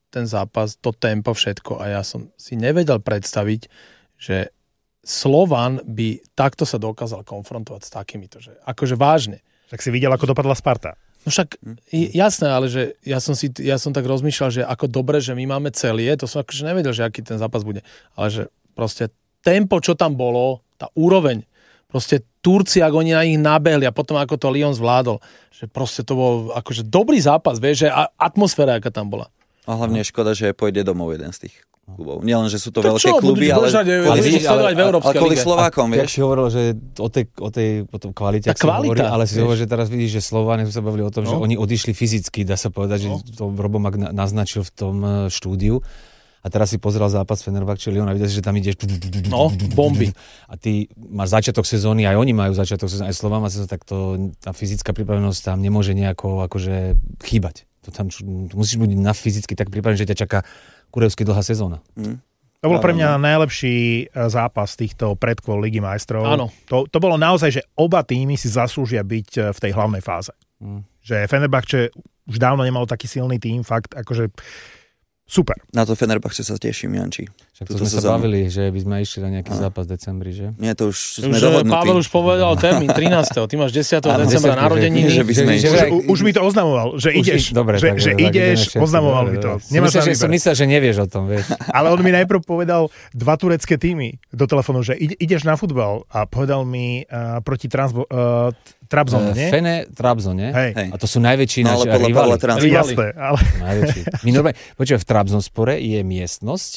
ten zápas, to tempo, všetko a ja som si nevedel predstaviť, že Slovan by takto sa dokázal konfrontovať s takýmito, že akože vážne. Tak si videl, ako dopadla Sparta. No však jasné, ale že ja som tak rozmýšľal, že ako dobre, že my máme celie, to som akože nevedel, že aký ten zápas bude, ale že proste tempo, čo tam bolo, tá úroveň, proste Turci, ako oni na nich nabehli a potom ako to Lyon zvládol, že proste to bol akože dobrý zápas, vieš, že atmosféra, aká tam bola. A hlavne škoda, že pôjde domov jeden z tých klubov. Nielen, že sú to tak veľké čo, kluby, ale kvôli Slovákom, vieš. vieš. Si hovoril, že o tej kvalite, hovorí, ale si hovoril, že teraz vidíš, že Slováni sa bavili o tom, že oni odišli fyzicky, dá sa povedať, že to Robomak naznačil v tom štúdiu. A teraz si pozeral zápas Fenerbahče Lyon a vidíš, že tam ideš bomby. A ty máš začiatok sezóny, aj oni majú začiatok sezóny, aj Slován má sezónu, tak tá fyzická pripravenosť tam nemôže nejako akože chýbať. Tam musíš byť na fyzicky tak pripravený, že ťa čaká kurevsky dlhá sezóna. To bol pre mňa najlepší zápas týchto predkôl Ligy majstrov. Áno. To bolo naozaj, že oba týmy si zaslúžia byť v tej hlavnej fáze. Že Fenerbahče už dávno nemalo taký silný tím, fakt akože super. Na to Fenerbahče sa teším, Janči. Však to sme sa bavili, že by sme išli na nejaký zápas v decembri, že? Nie, to už sme dohodnutí. Pavel už povedal termín 13. Ty máš 10. decembra narodeniny. Už mi to oznamoval, že ideš. Dobre, že ideš, oznamoval mi to. Myslel, že nevieš o tom, vieš. Ale on mi najprv povedal 2 turecké týmy do telefónu, že ideš na futbal a povedal mi proti Trabzon, nie? Fene, Trabzon, nie? Hej. A to sú najväčší naši rivali. Jasné, ale... Najväčší. My normálne, počujem, v Trabzonspore je miestnosť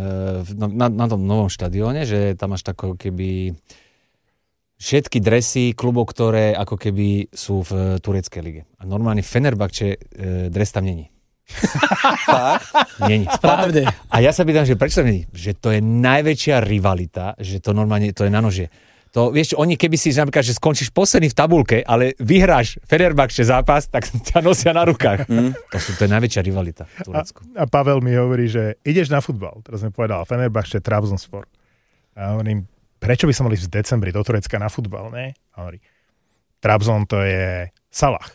na tom novom štadióne, že tam máš tako keby všetky dresy klubov, ktoré ako keby sú v tureckej lige. A normálne Fenerbahče dres tam není. Fakt? Není. Správne. A ja sa pýtam, že prečo tam není? Že to je najväčšia rivalita, že to normálne, to je na nože. To, vieš, oni keby si napríklad, že skončíš posledný v tabulke, ale vyhráš Fenerbahče zápas, tak ťa nosia na rukách. To je najväčšia rivalita v Turecku. A Pavel mi hovorí, že ideš na futbal. Teraz mi povedal Fenerbahče, Trabzonspor. A hovorím, prečo by som mali v decembri do Turecka na futbal, ne? A hovorí, Trabzon to je Salah.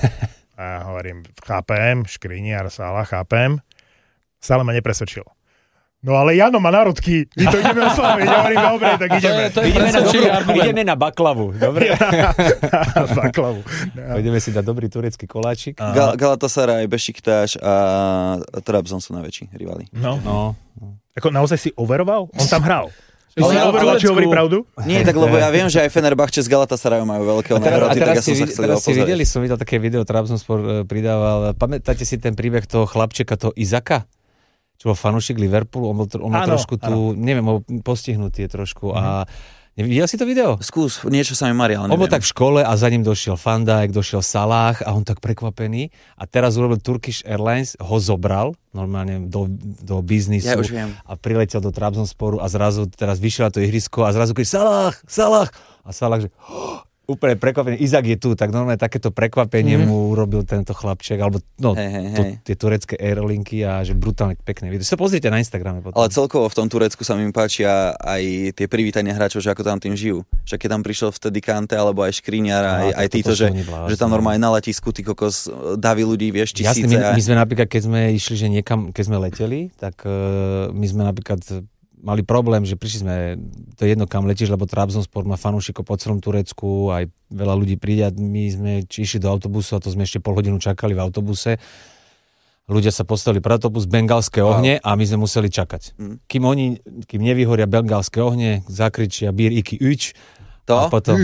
A hovorím, chápem, Škriniar, Salah, chápem. Stále ma nepresvedčilo. No ale Jano má národky, my to ideme oslaviť. Ja hovorím, dobre, tak ideme. Ideme na baklavu, dobre? Baklavu. Ideme si dať dobrý turecký koláčik. Galatasaray, Bešiktáš a Trabzon sú najväčší rivali. No. Ako naozaj si overoval? On tam hral. Ale overoval, či hovorí pravdu? Nie, tak lebo ja viem, že aj Fenerbahče s Galatasarayom majú veľké nároky, tak ja som sa chcel pozrieť. Som videl také video, Trabzonspor pridával. Pamätáte si ten príbeh toho chlapčeka, toho Izaka? Čo bol fanúšik Liverpoolu, on bol trošku tu, neviem, bol postihnutý trošku a videl si to video? Skús, niečo sa mi marí, ale neviem. On bol tak v škole a za ním došiel Van Dijk, došiel Salah a on tak prekvapený a teraz urobil Turkish Airlines, ho zobral normálne do biznisu a priletel do Trabzonsporu a zrazu teraz vyšiel na to ihrisko a zrazu kričí Salah a Salah, že úplne prekvapený, Izak je tu, tak normálne takéto prekvapenie mu urobil tento chlapček, alebo tie turecké airlinky a že brutálne pekné video. Si to pozrite na Instagrame potom. Ale celkovo v tom Turecku sa mi páčia aj tie privítania hráčov, že ako tam tým žijú. Že keď tam prišiel vtedy Kante, alebo aj Škriňar, aj títo, že tam normálne na letisku ty kokos daví ľudí, vieš, tisíce. Jasne, my sme napríklad, keď sme išli, že niekam, keď sme leteli, tak my sme napríklad mali problém, že prišli sme, to je jedno kam letíš, lebo Trabzonspor má fanúšikov po celom Turecku, aj veľa ľudí príde, my sme išli do autobusu a to sme ešte pol hodinu čakali v autobuse. Ľudia sa postavili pre autobus, bengálske ohne a my sme museli čakať. Kým nevyhoria bengálske ohne, zakričia Bir iki üç a potom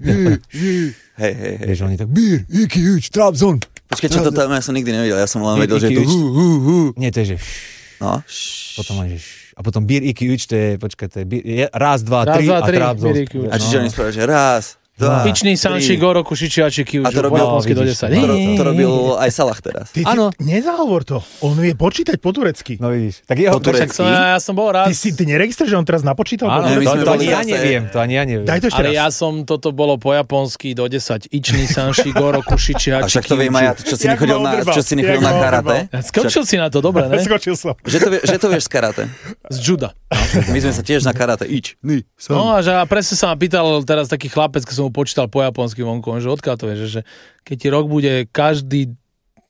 vieš, oni tak Bir iki üç, Trabzon. Počkej, čo to tam ja som nikdy nevedel, ja som len vedel, že je to Nie, to je, že potom máš, že a potom Bir iki üç, to je, počkaj, to je raz, dva, tri a Trabzon. A čiže oni spravili, že raz, dva, Ičný Sanši Goroku Šičiači Kiu, a to robil japonský do 10. To robil aj Salah teraz. Áno. Nezahovor to. On vie počítať po turecky. No vidíš. Tak jeho Ja som bol rád. Ty neregistruješ, že on teraz napočítal? Áno, to ani ja neviem. Daj to ešte raz. Ale ja som, toto bolo po japonsky do 10. Ičný Sanši Goroku Šičiači Kiu. A však to viem aj ja, čo si nechodil na karate. Skočil si na to, dobre, ne? Skočil som. Že to vieš z karate. Z juda. My sme sa tiež na karate. No a že presne sa ma pýtal teraz taký chlapec, keď som mu počítal po japonsky vonku, že odkiaľ to vieš, že keď ti rok bude každý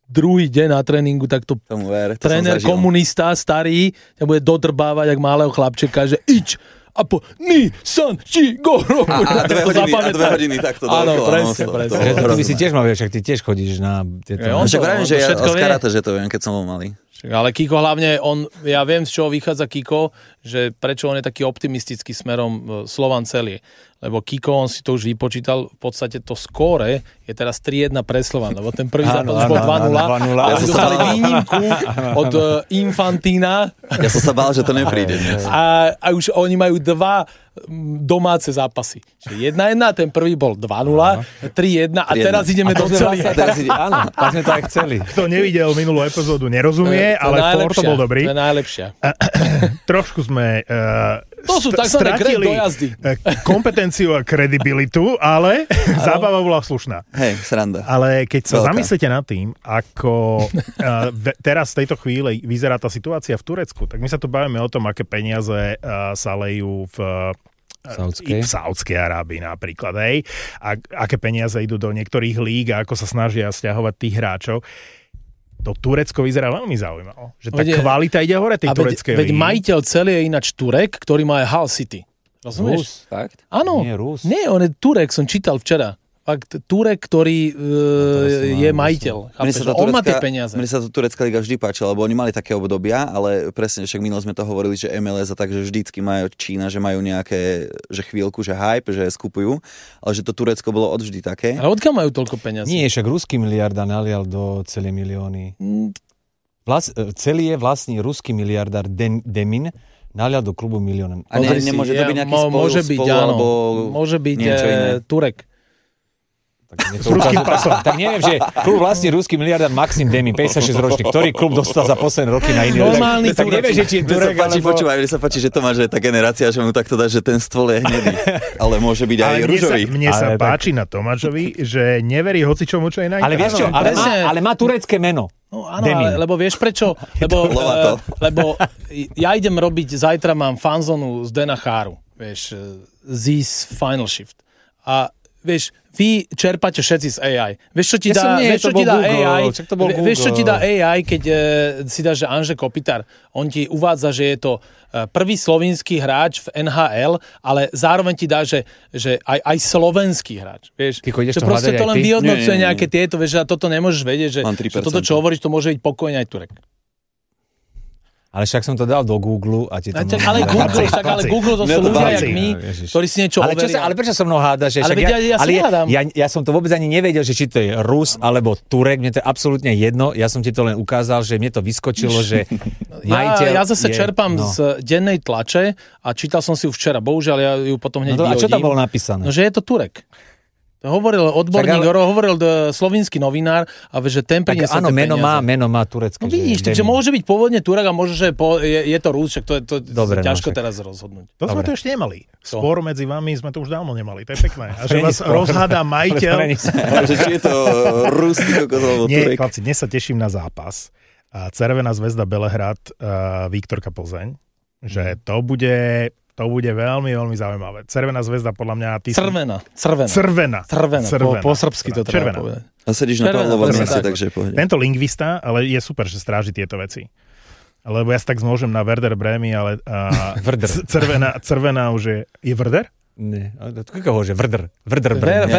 druhý deň na tréningu, tak to tréner komunista starý ťa bude dodrbávať jak malého chlapčeka, že ič a po Nissan Chigo a 2 hodiny takto áno, presne. Ty by si tiež mal, však ty tiež chodíš na tieto... Však vravím, že ja z karate, že to viem, keď som bol malý. Ale Kiko hlavne, ja viem, z čoho vychádza Kiko, že prečo on je taký optimistický smerom Slovan Celie. Lebo Kiko, on si to už vypočítal, v podstate to skóre je teraz 3-1 pre Slovan, lebo ten prvý zápas bol 2-0 a oni dostali výnimku od Infantína. Ja som sa bál, že to nepríde. A už oni majú 2 domáce zápasy. 1-1, ten prvý bol 2-0, 3-1 a teraz ideme do Celie. Áno, tak sme to aj chceli. Kto nevidel minulú epizódu, nerozumie, ale Ford to bol dobrý. To je najlepšia. Trošku sme to sú takzvané dojazdy. Kompetenciu a kredibilitu, ale zábava bola slušná. Hej, sranda. Ale keď sa zamyslíte nad tým, ako teraz v tejto chvíli vyzerá tá situácia v Turecku, tak my sa tu bavíme o tom, aké peniaze sa lejú v Saúdskej Arábii napríklad. Hej. A aké peniaze idú do niektorých líg a ako sa snažia stiahovať tých hráčov. To Turecko vyzerá veľmi zaujímavé. Že tá kvalita ide hore tej tureckej lígy. Veď majiteľ celý je ináč Turek, ktorý má aj Hull City. Rozumieš? Rus, fakt? Áno. Nie, Rus. Nie, on je Turek, som čítal včera. Fakt, Turek, ktorý je majiteľ. On má tie peniaze. Mne sa to turecká liga vždy páčila, lebo oni mali také obdobia, ale presne, však minule sme to hovorili, že MLS a tak, že vždycky majú Čína, že majú nejaké, že chvíľku, že hype, že skupujú, ale že to Turecko bolo odvždy také. Ale odkiaľ majú toľko peniazí? Nie, však ruský miliardár nalial do celé milióny. Celý je vlastný ruský miliardár Demin, nalial do klubu milión. A nemôže to byť nejaký spolu, alebo môže byť Turek. S ruským pasom. Tak neviem, že klub vlastní ruský miliardár Maxim Demin, 56 ročný, ktorý klub dostal za posledné roky na iný normálny tak neviem, že či je Turek, alebo... Mne sa páči, že to má, že tá generácia, že mu takto dá, že ten stôl je hnedý, ale môže byť aj ružový. Mne sa páči na Tomášovi, že neverí hocičomu, čo je na Ale vieš čo, ale má turecké meno. No áno, lebo vieš prečo? Lebo ja idem robiť, zajtra mám fanzonu z Dena Cháru, vieš, Z's Final Shift. A vieš, vy čerpáte všetci z AI. Vieš, čo ti dá, AI? Vieš, čo ti dá AI, keď si dáš, že Anže Kopitar, on ti uvádza, že je to prvý slovinský hráč v NHL, ale zároveň ti dá, že aj slovenský hráč. Vieš, že proste to len vyhodnocuje nejaké tieto, vieš, a toto nemôžeš vedieť, že toto, čo hovoríš, to môže byť pokojne aj Turek. Ale však som to dal do Google a ti to... Ale Google to sú ľudia jak my, ktorí si niečo overia. Ale prečo so mnou hádaš? Ja som to vôbec ani nevedel, že či to je Rus alebo Turek, mne to je absolútne jedno. Ja som ti to len ukázal, že mne to vyskočilo, že majiteľ... Ja zase čerpám z dennej tlače a čítal som si ju včera. Bohužiaľ, ja ju potom hneď vyhodím. A čo tam bolo napísané? No, že je to Turek. Hovoril odborník, hovoril slovinský novinár a že ten priniesie tie peniaze. Áno, meno má turecké. No vidíš, takže môže byť pôvodne Turek a môže, že je to Rus, však to je ťažko teraz rozhodnúť. To sme to ešte nemali. Spor medzi vami sme to už dávno nemali, to je pekné. A že vás rozhádá majiteľ. Že či je to ruský kokos alebo Turek. Nie, chlapci, dnes sa teším na zápas. Červená zväzda Belehrad, Viktorka Plzeň, že to bude veľmi, veľmi zaujímavé. Červená zväzda podľa mňa... Červená. Po srbsky to treba povedať. A sedíš na Pavlovom mieste, takže pohľadne. Tento lingvista, ale je super, že stráži tieto veci. Lebo ja sa tak zmôžem na Werder Brémy, ale červená už je... Je Werder? Nie, koho že Werder Brémy.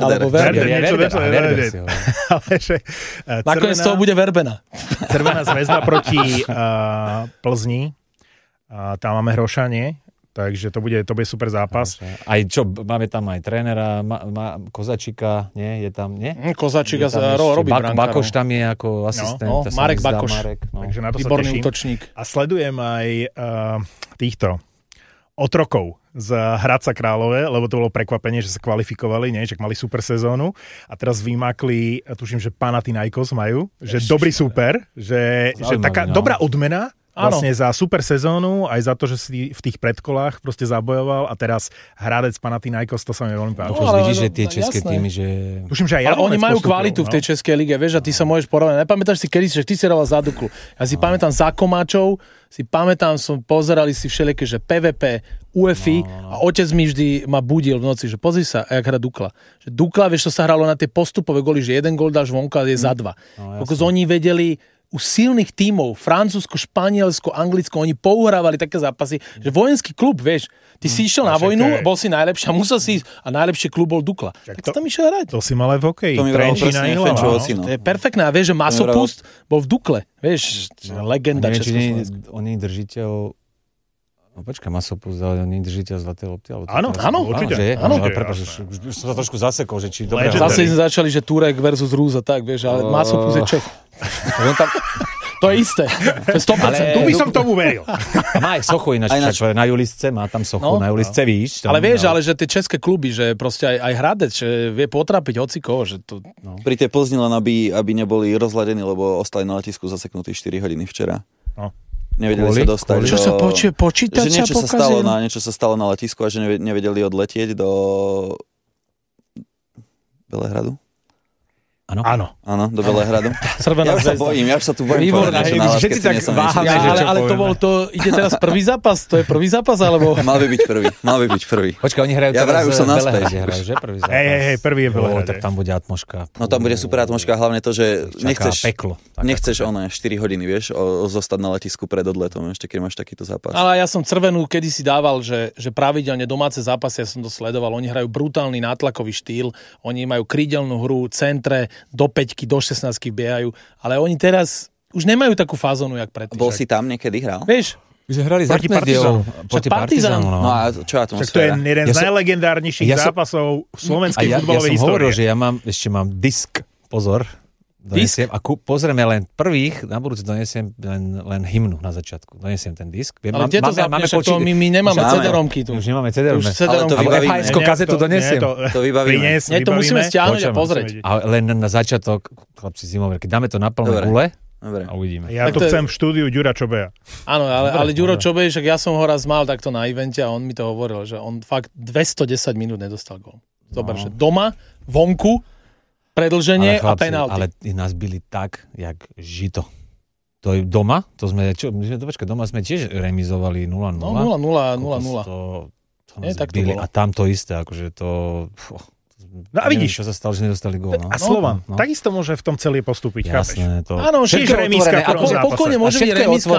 Nakoniec toho bude Verbena. Červená zväzda proti Plzni. Tam máme hrošanie. Takže to bude super zápas. Aj čo, máme tam aj trénera, Kozačika, nie? Je tam, nie? Kozačika robí brankárov. Bakoš tam je ako asistent. Marek Bakoš. Takže na to sa výborný teším. útočník. A sledujem aj týchto otrokov z Hradca Králové, lebo to bolo prekvapenie, že sa kvalifikovali, nie? Že mali super sezónu a teraz vymakli, tuším, že Panathinaikos majú, že dobrý super, že taká dobrá odmena. Vlastne za super sezónu, aj za to, že si v tých predkolách proste zabojoval a teraz Hradec Panathinaikos, to sa mi veľmi páči. Vidíš, že tie české týmy, že... Tuším, že aj ale oni majú kvalitu v tej českej lige, vieš, a ty sa môžeš porovnať. Nepamätáš si, kedy ty si hral za Duklu. Ja si pamätám za Komáčov, pozerali si všelijaké, že PVP, UEFI a otec mi vždy ma budil v noci, že pozri sa, jak hra Dukla. Že Dukla, vieš, to sa hralo na tie postupové góly, že jeden gól dáš vonku a je za 2. Because oni vedeli u silných tímov, Francúzsko, Španielsko, Anglicko, oni pouhrávali také zápasy, že vojenský klub, vieš, ty si išiel na vojnu, bol si najlepší a musel si ísť a najlepší klub bol Dukla. Tak si tam išiel hrať. To si mal aj v hokeji. To mi vral presne Fenčovci, To je perfektné. A vieš, že Masopust bol v Dukle. Vieš, legenda Československa. On je držiteľ... No počkaj, Masopust, ale on je držiteľ zlatej lopty. Áno, určite. Áno, prepáč, už som sa trošku zasekol, že či dobre... Zase sme začali, že Turek versus Rúza, tak vieš, ale Masopust je Čech. To je isté. To je 100%. Tu by som tomu veril. Má aj sochu ináč, na Julisce, má tam sochu, na Julisce, víš. Ale vieš, ale že tie české kluby, že proste aj Hradec, že vie potrapiť hocikoho, že to... Pri tej Plzni len, aby neboli rozladení, lebo ostali na letisku zaseknutí 4 hodiny včera. Nevedeli sa dostať Čo sa počítača pokazil? Niečo sa stalo na letisku a že nevedeli odletieť do Belehradu. Áno, do Belehradu. Ja už sa bojím, ja už sa tu bojím. Výborná, všetci tak váhame, ale to ide teraz prvý zápas? To je prvý zápas, alebo... Mal by byť prvý. Počkaj, oni hrajú teraz v Belehrade, hrajú, že prvý zápas? Hej, prvý je Belehrade. Tak tam bude atmoška. No tam bude super atmoška, hlavne to, že nechceš 4 hodiny, vieš, zostať na letisku pred odletom, ešte keď máš takýto zápas. Ale ja som Crvenú kedysi dával, že pravidelne domáce zápasy, ja som to sledoval, oni hrajú brutálny nátlakový štýl, oni majú krídelnú hru, centre, do 5-ky, do 16-ky biehajú, ale oni teraz už nemajú takú fázonu, jak predtým. Bol si tam niekedy hral? Vieš? My sme hrali proti Partizánu. No a čo atmosféra? Však to je jeden z najlegendárnejších zápasov slovenskej futbalovej histórie. Ja som hovoril, že ešte mám disk, pozor, donesiem a pozrieme len prvých, na budúce donesiem len hymnu na začiatku. Donesiem ten disk. Ale kde to zapneš? My nemáme CD-romky tu. Už nemáme CD-romky. Ale FHS-ko kazetu donesiem. To vybavíme. Nie, to musíme stiahnuť a pozrieť. Ale len na začiatok, chlapci zimové, keď dáme to na plné gule a uvidíme. Ja tu chcem v štúdiu Ďura Čobeja. Áno, ale Ďuro Čobej, však ja som ho raz mal takto na evente a on mi to hovoril, že on fakt 210 minút nedostal gól. Zober, že doma, vonku, predĺženie a penálty. Ale nás byli tak, jak žito. To je doma, doma sme tiež remizovali 0-0. No 0-0. To nás byli a tam to isté, akože to... No a vidíš, čo sa stalo, že nedostali gól. A Slovan, takisto môže v tom celý postúpiť, jasné, chápeš? Áno, tiež remíska v prvom zápase. Pokojne môže byť remíska.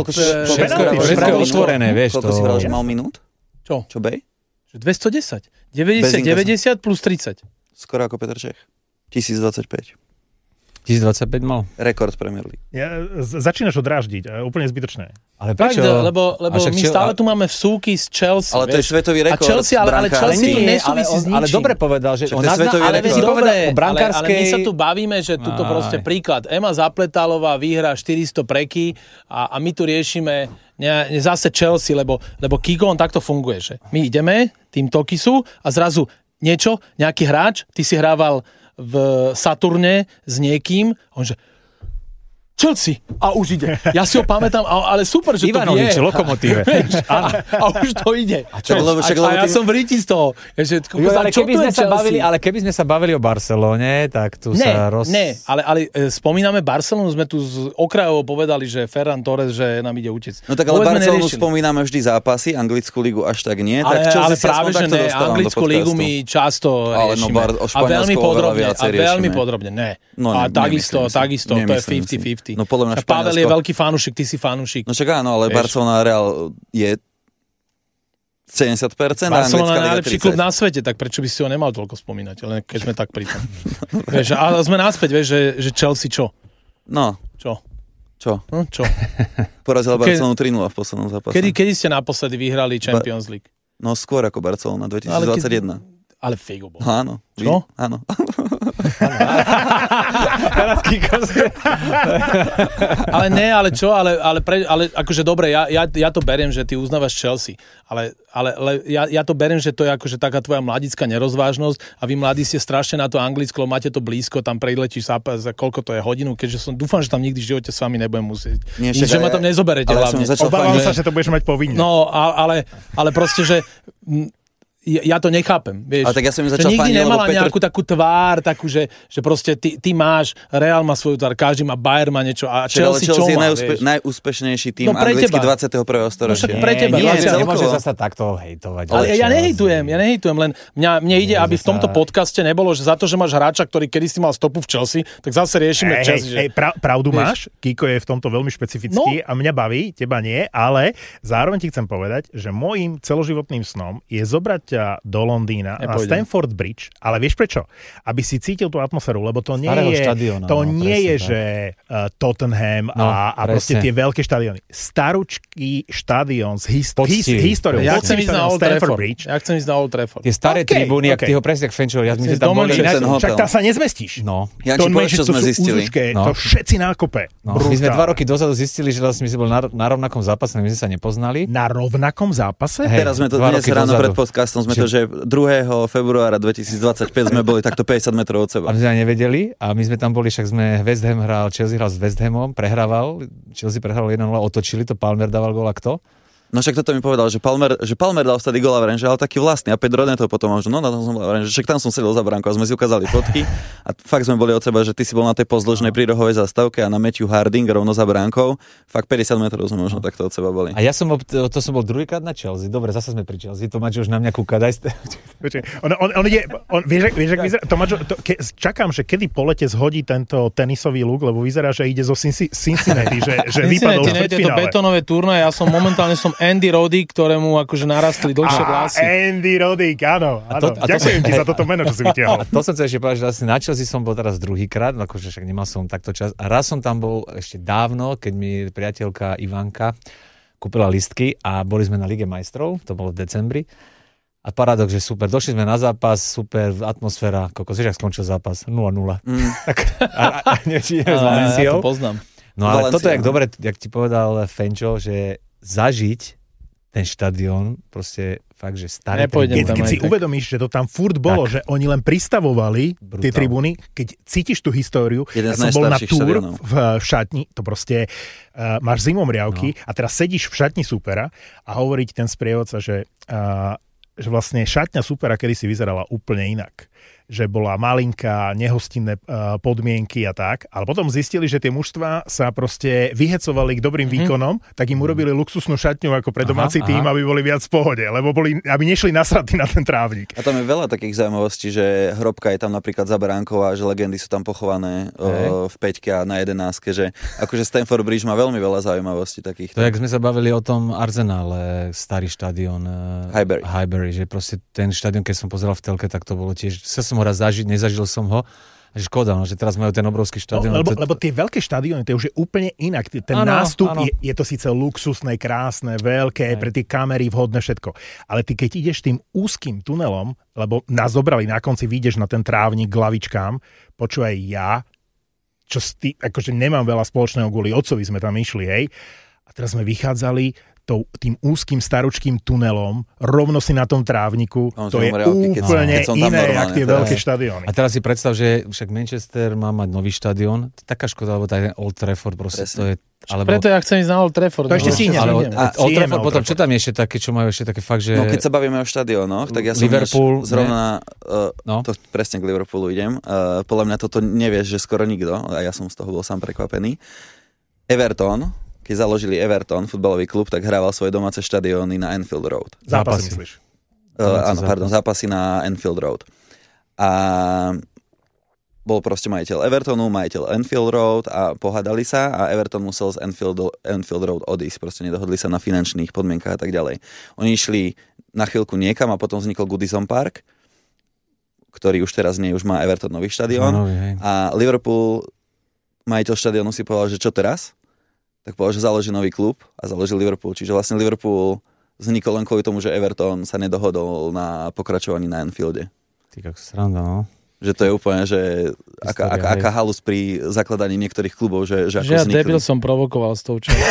Všetko je otvorené, vieš. Koľko si hral, že mal minút? Čo? Čo bej? 210. 90 plus 30. Skoro ako Petr Čech. 1025. 1025 mal? Rekord Premier League. Začínaš ho dráždiť, úplne zbytočné. Ale prečo? Lebo my stále tu máme vsúky z Chelsea. Ale to je svetový rekord. A Chelsea, ale Chelsea tu nesúvisí s ničím. Ale dobre povedal, že on ale si povedal o brankárskej... Ale my sa tu bavíme, že tuto proste príklad. Ema Zapletálová vyhrá 400 preky a my tu riešime zase Chelsea, lebo Kiko, on takto funguje, že my ideme tým Tokisu a zrazu nejaký hráč, ty si hrával v Saturne s niekým, on že Chelsea a už ide. Ja si ho pamätám, ale super, že Ivanovič, to vie. Lokomotíve. A už to ide. A ja som v ríti z toho. Ale keby sme sa bavili o Barcelone, tak tu sa ale spomíname Barcelonu, sme tu z okrajovo povedali, že Ferran Torres, že nám ide utiec. No tak ale Barcelonu spomíname vždy zápasy, anglickú ligu až tak nie. Ale práve, že ne, anglickú ligu my často riešime. A veľmi podrobne, ne. A takisto, to je 50-50. No podľa mňa Pavel je veľký fanúšik, ty si fanúšik. No však áno, ale Barcelona Real je 70% Barcelona je najlepší klub na svete, tak prečo by si ho nemal toľko spomínať, len keď sme tak pri tom. Vieš, ale sme naspäť, vieš, že Chelsea čo? No. Čo? No, čo? Porazila Barcelonu 3-0 v poslednom zápase. Kedy ste naposledy vyhrali Champions League? No skôr ako Barcelona, 2021. Ale Figo bol. Áno. Čo? Áno. Teraz Ale ne, ale čo? Ale akože dobre, ja to beriem, že ty uznávaš Chelsea. Ale ja to beriem, že to je akože taká tvoja mladická nerozvážnosť a vy mladí ste strašne na to Anglicko, máte to blízko, tam preletíš za koľko to je hodinu, keďže dúfam, že tam nikdy v živote s vami nebudem musieť. Že ma tam nezoberete hlavne. Obávam sa, že to budeš mať povinne. No, ale proste, že ja to nechápem, vieš. Ale tak ja som že nikdy nemala nejakú takú tvár, takú, že proste ty máš, Real má svoju tvár, každý má, Bayern má niečo a Chelsea čo má, je najúspešnejší tým anglický 21. storočia. No pre teba. Nemôže zasa takto hejtovať. Ale ja nehejtujem, len mne ide, aby v tomto podcaste nebolo, že za to, že máš hráča, ktorý kedysi mal stopu v Chelsea, tak zase riešime Chelsea. Pravdu máš, Kiko je v tomto veľmi špecifický a mňa baví, teba nie, ale zároveň ti chcem povedať, že môjim celoživotným snom je zobrať do Londýna na Stamford Bridge, ale vieš prečo? Aby si cítil tú atmosféru, lebo to nie je, že Tottenham a proste tie veľké štadióny. Staručký štadión s históriou. Ja chcem ísť na Old Trafford. Tie staré tribúny, ak ty ho presne Fenčov, my sme tam boli. Však tam sa nezmestíš. No. Ja ti povedal, čo sme zistili. To všetci nákope. My sme 2 roky dozadu zistili, že vlastne my sme boli na rovnakom zápase, my sme sa nepoznali. Na rovnakom zápase? Teraz sme to dnes ráno pred podcastom, sme to, že 2. februára 2025 sme boli takto 50 metrov od seba. A my sme nevedeli a my sme tam boli, však sme West Ham Chelsea hral s West Hamom, Chelsea prehrával 1-0, otočili to, Palmer dával gól a kto? No však toto mi povedal, že Palmer dal vtedy gola v Renže, ale taký vlastný. A Pedro Neto potom, že na tom som bol v Renže, však tam som sedel za bránkou a sme si ukázali fotky. A fakt sme boli od seba, že ty si bol na tej pozdĺžnej prírohovej zastávke a na Matthew Harding rovno za bránkou. Fakt 50 metrov sme možno takto od seba boli. A ja som bol druhýkrát na Chelsea. Dobre, zase sme pri Chelsea. Tomáš už na mňa kúka, daj. Vieš, Tomáš, čakám, že kedy po lete zhodí tento tenisový luk, lebo vyzerá, že ide zo Cincinnati, že vypadol v tieto betónové turnaje. Ja som momentálne Andy Roddick, ktorému akože narastli dlhšie vlasy. Andy Roddick, áno. Ďakujem ti za toto meno, čo si vytiahol. To som chcel ešte povedať, že vlastne na Chelsea som bol teraz druhýkrát, akože však nemal som takto čas. A raz som tam bol ešte dávno, keď mi priateľka Ivanka kúpila listky a boli sme na Lige majstrov, to bolo v decembri. A paradox, že super. Došli sme na zápas, super atmosféra, vieš, ak skončil zápas 0-0. Tak ja to poznám. No ale toto je dobre, jak ti povedal Fenčo, že zažiť ten štadión, proste fakt, že staré tribúny. Keď si uvedomíš, že to tam furt bolo, že oni len pristavovali tie tribúny, keď cítiš tú históriu, ja som bol na túr v šatni, to proste máš zimomriavky a teraz sedíš v šatni supera a hovorí ti ten sprievodca, že vlastne šatňa supera kedysi vyzerala úplne inak. Že bola malinká, nehostinné podmienky a tak. Ale potom zistili, že tie mužstvá sa proste vyhecovali k dobrým výkonom, tak im urobili luxusnú šatňu ako pre domáci tým, aby boli viac v pohode. Lebo aby nešli nasratí na ten trávnik. A tam je veľa takých zaujímavostí, že hrobka je tam napríklad za bránkou a že legendy sú tam pochované v 5 a na 11, že akože Stamford Bridge má veľmi veľa zaujímavostí takých. To jak sme sa bavili o tom Arsenále, starý štadión Highbury, že proste ten štadión, keď som pozeral v telke, tak to bolo tiež, som ho raz zažiť, nezažil som ho. A škoda, že teraz majú ten obrovský štadión. Lebo tie veľké štadióny, to je už úplne inak. Ten nástup je to síce luxusné, krásne, veľké, pre tie kamery vhodné všetko. Ale ty keď ideš tým úzkým tunelom, lebo nás zobrali, na konci vyjdeš na ten trávnik k lavičkám, počúvaj ja, akože nemám veľa spoločného kvôli otcovi, sme tam išli, hej. A teraz sme vychádzali tým úzkým staručkým tunelom, rovno si na tom trávniku, to je úplne iné, jak tie veľké štadióny. A teraz si predstav, že však Manchester má mať nový štadión, taká škoda, lebo ten Old Trafford proste to je... Preto ja chcem ísť na Old Trafford. To ešte si idem. Old Trafford, potom čo tam je ešte také, čo majú ešte také fakt, že... No keď sa bavíme o štadiónoch, tak ja som Liverpool, zrovna, to presne k Liverpoolu idem, podľa mňa toto nevieš, že skoro nikto, a ja som z toho bol sám prekvapený. Everton, keď založili Everton, futbalový klub, tak hrával svoje domáce štadióny na Anfield Road. Zápasy myslíš? Áno, zápasy na Anfield Road. A bol proste majiteľ Evertonu, majiteľ Anfield Road a pohádali sa a Everton musel z Anfield Road odísť. Proste nedohodli sa na finančných podmienkach a tak ďalej. Oni išli na chvíľku niekam a potom vznikol Goodison Park, ktorý už teraz nie, už má Everton nový štadión. A Liverpool, majiteľ štadiónu, si povedal, že čo teraz? Tak povedal, že založí nový klub a založil Liverpool. Čiže vlastne Liverpool vznikol len kvôli tomu, že Everton sa nedohodol na pokračovaní na Anfielde. Ty, ako sranda, no. Že to je úplne, že aká halus pri zakladaní niektorých klubov, že ako že ja vznikli. debil som provokoval s tou časťou.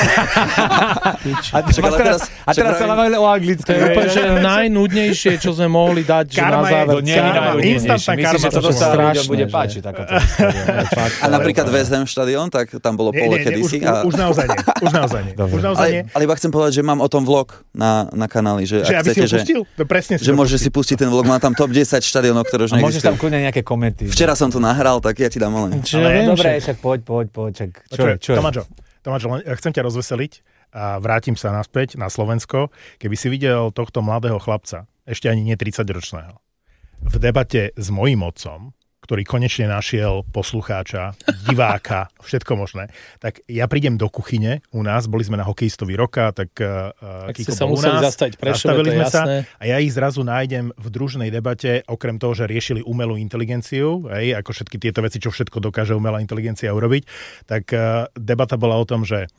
A teraz sa bavili o anglicky. To je úplne, že najnudnejšie, čo sme mohli dať, že na záver. Instantná karma. Myslím, že toto sa strašné, ľuďom bude že- páčiť, takáto história. A napríklad West Ham štadión, tak tam bolo pole kedysi. Už naozaj nie. Už naozaj nie. Ale iba chcem povedať, že mám o tom vlog na kanáli, že Že ak aby si chcete, ho pustil? To presne že môžeš si pustiť ten vlog, má tam top 10 štadiónov, ktoré už A môžeš tam neexistujú. kľudne nejaké komenty. Včera som to nahral, tak ja ti dám len. Dobre, však poď. Čo je? Tomáčo, chcem ťa rozveseliť a vrátim sa naspäť na Slovensko. Keby si videl tohto mladého chlapca, ešte ani nie 30-ročného, v debate s mojím otcom, ktorý konečne našiel poslucháča, diváka, všetko možné, tak ja prídem do kuchyne u nás, boli sme na hokejistový roka, tak Kiko sa museli zastaviť Prešove, to je jasné. a ja ich zrazu nájdem v družnej debate, okrem toho, že riešili umelú inteligenciu, ako všetky tieto veci, čo všetko dokáže umelá inteligencia urobiť, tak debata bola o tom, že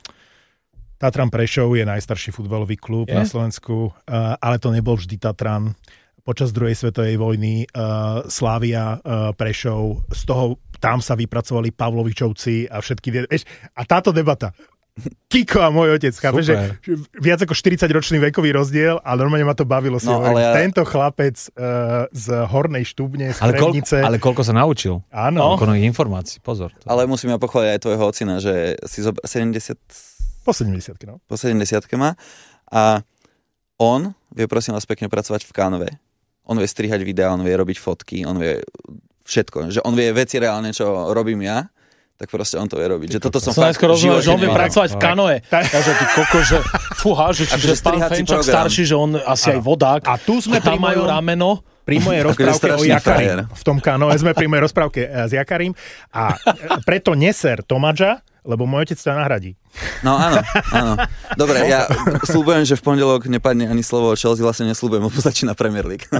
Tatran Prešov je najstarší futbalový klub na Slovensku, ale to nebol vždy Tatran. Počas druhej svetovej vojny Slavia Prešov, z toho tam sa vypracovali Pavlovičovci a všetky... A táto debata, Kiko a môj otec, chápeš, že viac ako 40-ročný vekový rozdiel a normálne ma to bavilo si. No, ale tento chlapec z Hornej Štúbne, z Krevnice... Ale koľko sa naučil? Áno. Koľko nových informácií, pozor. Ale musím ja pochváliť aj tvojho ocina, že si 70... Po 70-ke, no. Po 70-ke má a on vie prosím vás pekne pracovať v Canve. On vie strihať videá, on vie robiť fotky, on vie všetko. Že on vie veci reálne, čo robím ja, tak proste on to vie robiť. Že toto som fakt najskôr rozumel, že on vie nemal. pracovať v kanoe. Takže ty koko, že fúha, že čiže pán strihací Fenčák program. starší, že on asi aj vodák. A tu sme tam majú rameno. Pri mojej rozprávke o strašný frajer. Jakarim. V tom kanoe sme pri mojej rozprávke s Jakarim a preto neser Tomáča, lebo môj otec to nahradí. No áno. Dobre, ja slúbujem, že v pondelok nepadne ani slovo o Chelsea, vlastne neslúbujem, lebo začína Premier League.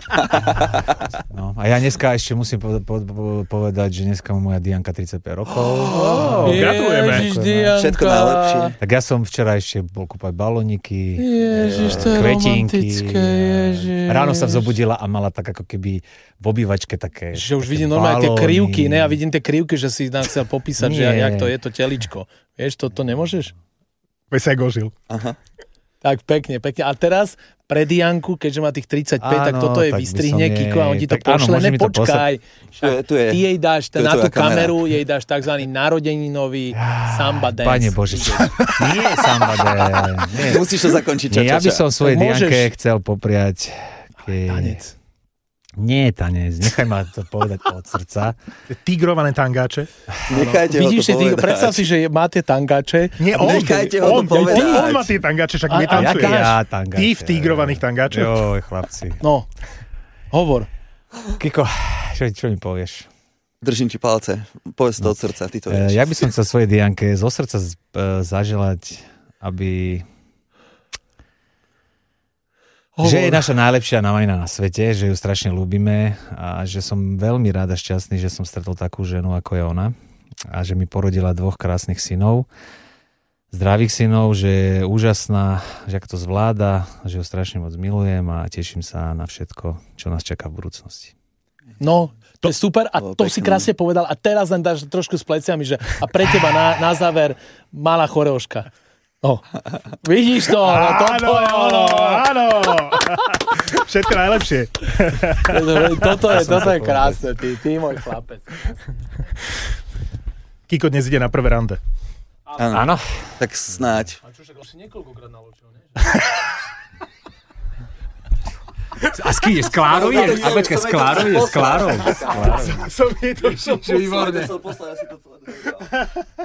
No, a ja dneska ešte musím povedať, že dneska má moja Dianka 35 rokov. Gratulujeme. Ježiš, Dianka. Všetko najlepšie. Tak ja som včera ešte bol kúpať balóniky, Ježiš, to je kvetinky. romantické, ježiš. Ráno sa zobudila a mala tak ako keby v obývačke také... Že už také vidím normálne tie balóny. krivky, ne? Ja vidím tie krivky, že si nám chcel popísať, že Nie. jak to je to teličko. Vieš, to nemôžeš? Veď sa aj gožil. Aha. Tak pekne. A teraz pre Dianku, keďže má tých 35, tak Áno, toto je tak by vystrihne som Kiko a on ti to tak áno, pošle. môže mi to Nepočkaj. Tu je. Ty jej dáš Tu je na tú tvoja kamera. kameru, jej dáš tzv. Narodeninový samba dance. Pane Bože, nie samba dance. Nie. Musíš to zakončiť. Nie, ja by som svojej Tak môžeš. Dianke chcel popriať... Tanec. Nie tanec, nechaj ma to povedať od srdca. Tigrované tangáče. Nechajte Vidíš si, ho to povedať. predstav si, že má tie tangáče. Nie, on Nechajte ho to povedať. On má tie tangáče, však my A tancuješ. Ja tangáče. Ty v tigrovaných tangáčoch. Joj, chlapci. No, hovor. Kiko, čo mi povieš? Držím ti palce. Povedz to od srdca, ty to vieš. Ja by som chcel svojej Dianke zo srdca zaželať, aby... Že je naša najlepšia namajna na svete, že ju strašne ľúbime a že som veľmi rád a šťastný, že som stretol takú ženu, ako je ona a že mi porodila 2 krásnych synov, zdravých synov, že je úžasná, že ako to zvláda, že ju strašne moc milujem a teším sa na všetko, čo nás čaká v budúcnosti. No, to je super a to si krásne povedal a teraz len dáš trošku s pleciami, že a pre teba na záver malá choreoška. No, vidíš to? Áno. Všetko najlepšie. Toto je krásne, ty môj chlapec. Kiko dnes ide na prvé rande. Áno. Tak snáď. A čo, však asi niekoľkokrát naločil, ne? A s kým je? S Klárou je? A počkaj, s Klárou je? S Klárou. Som mi to Výborné.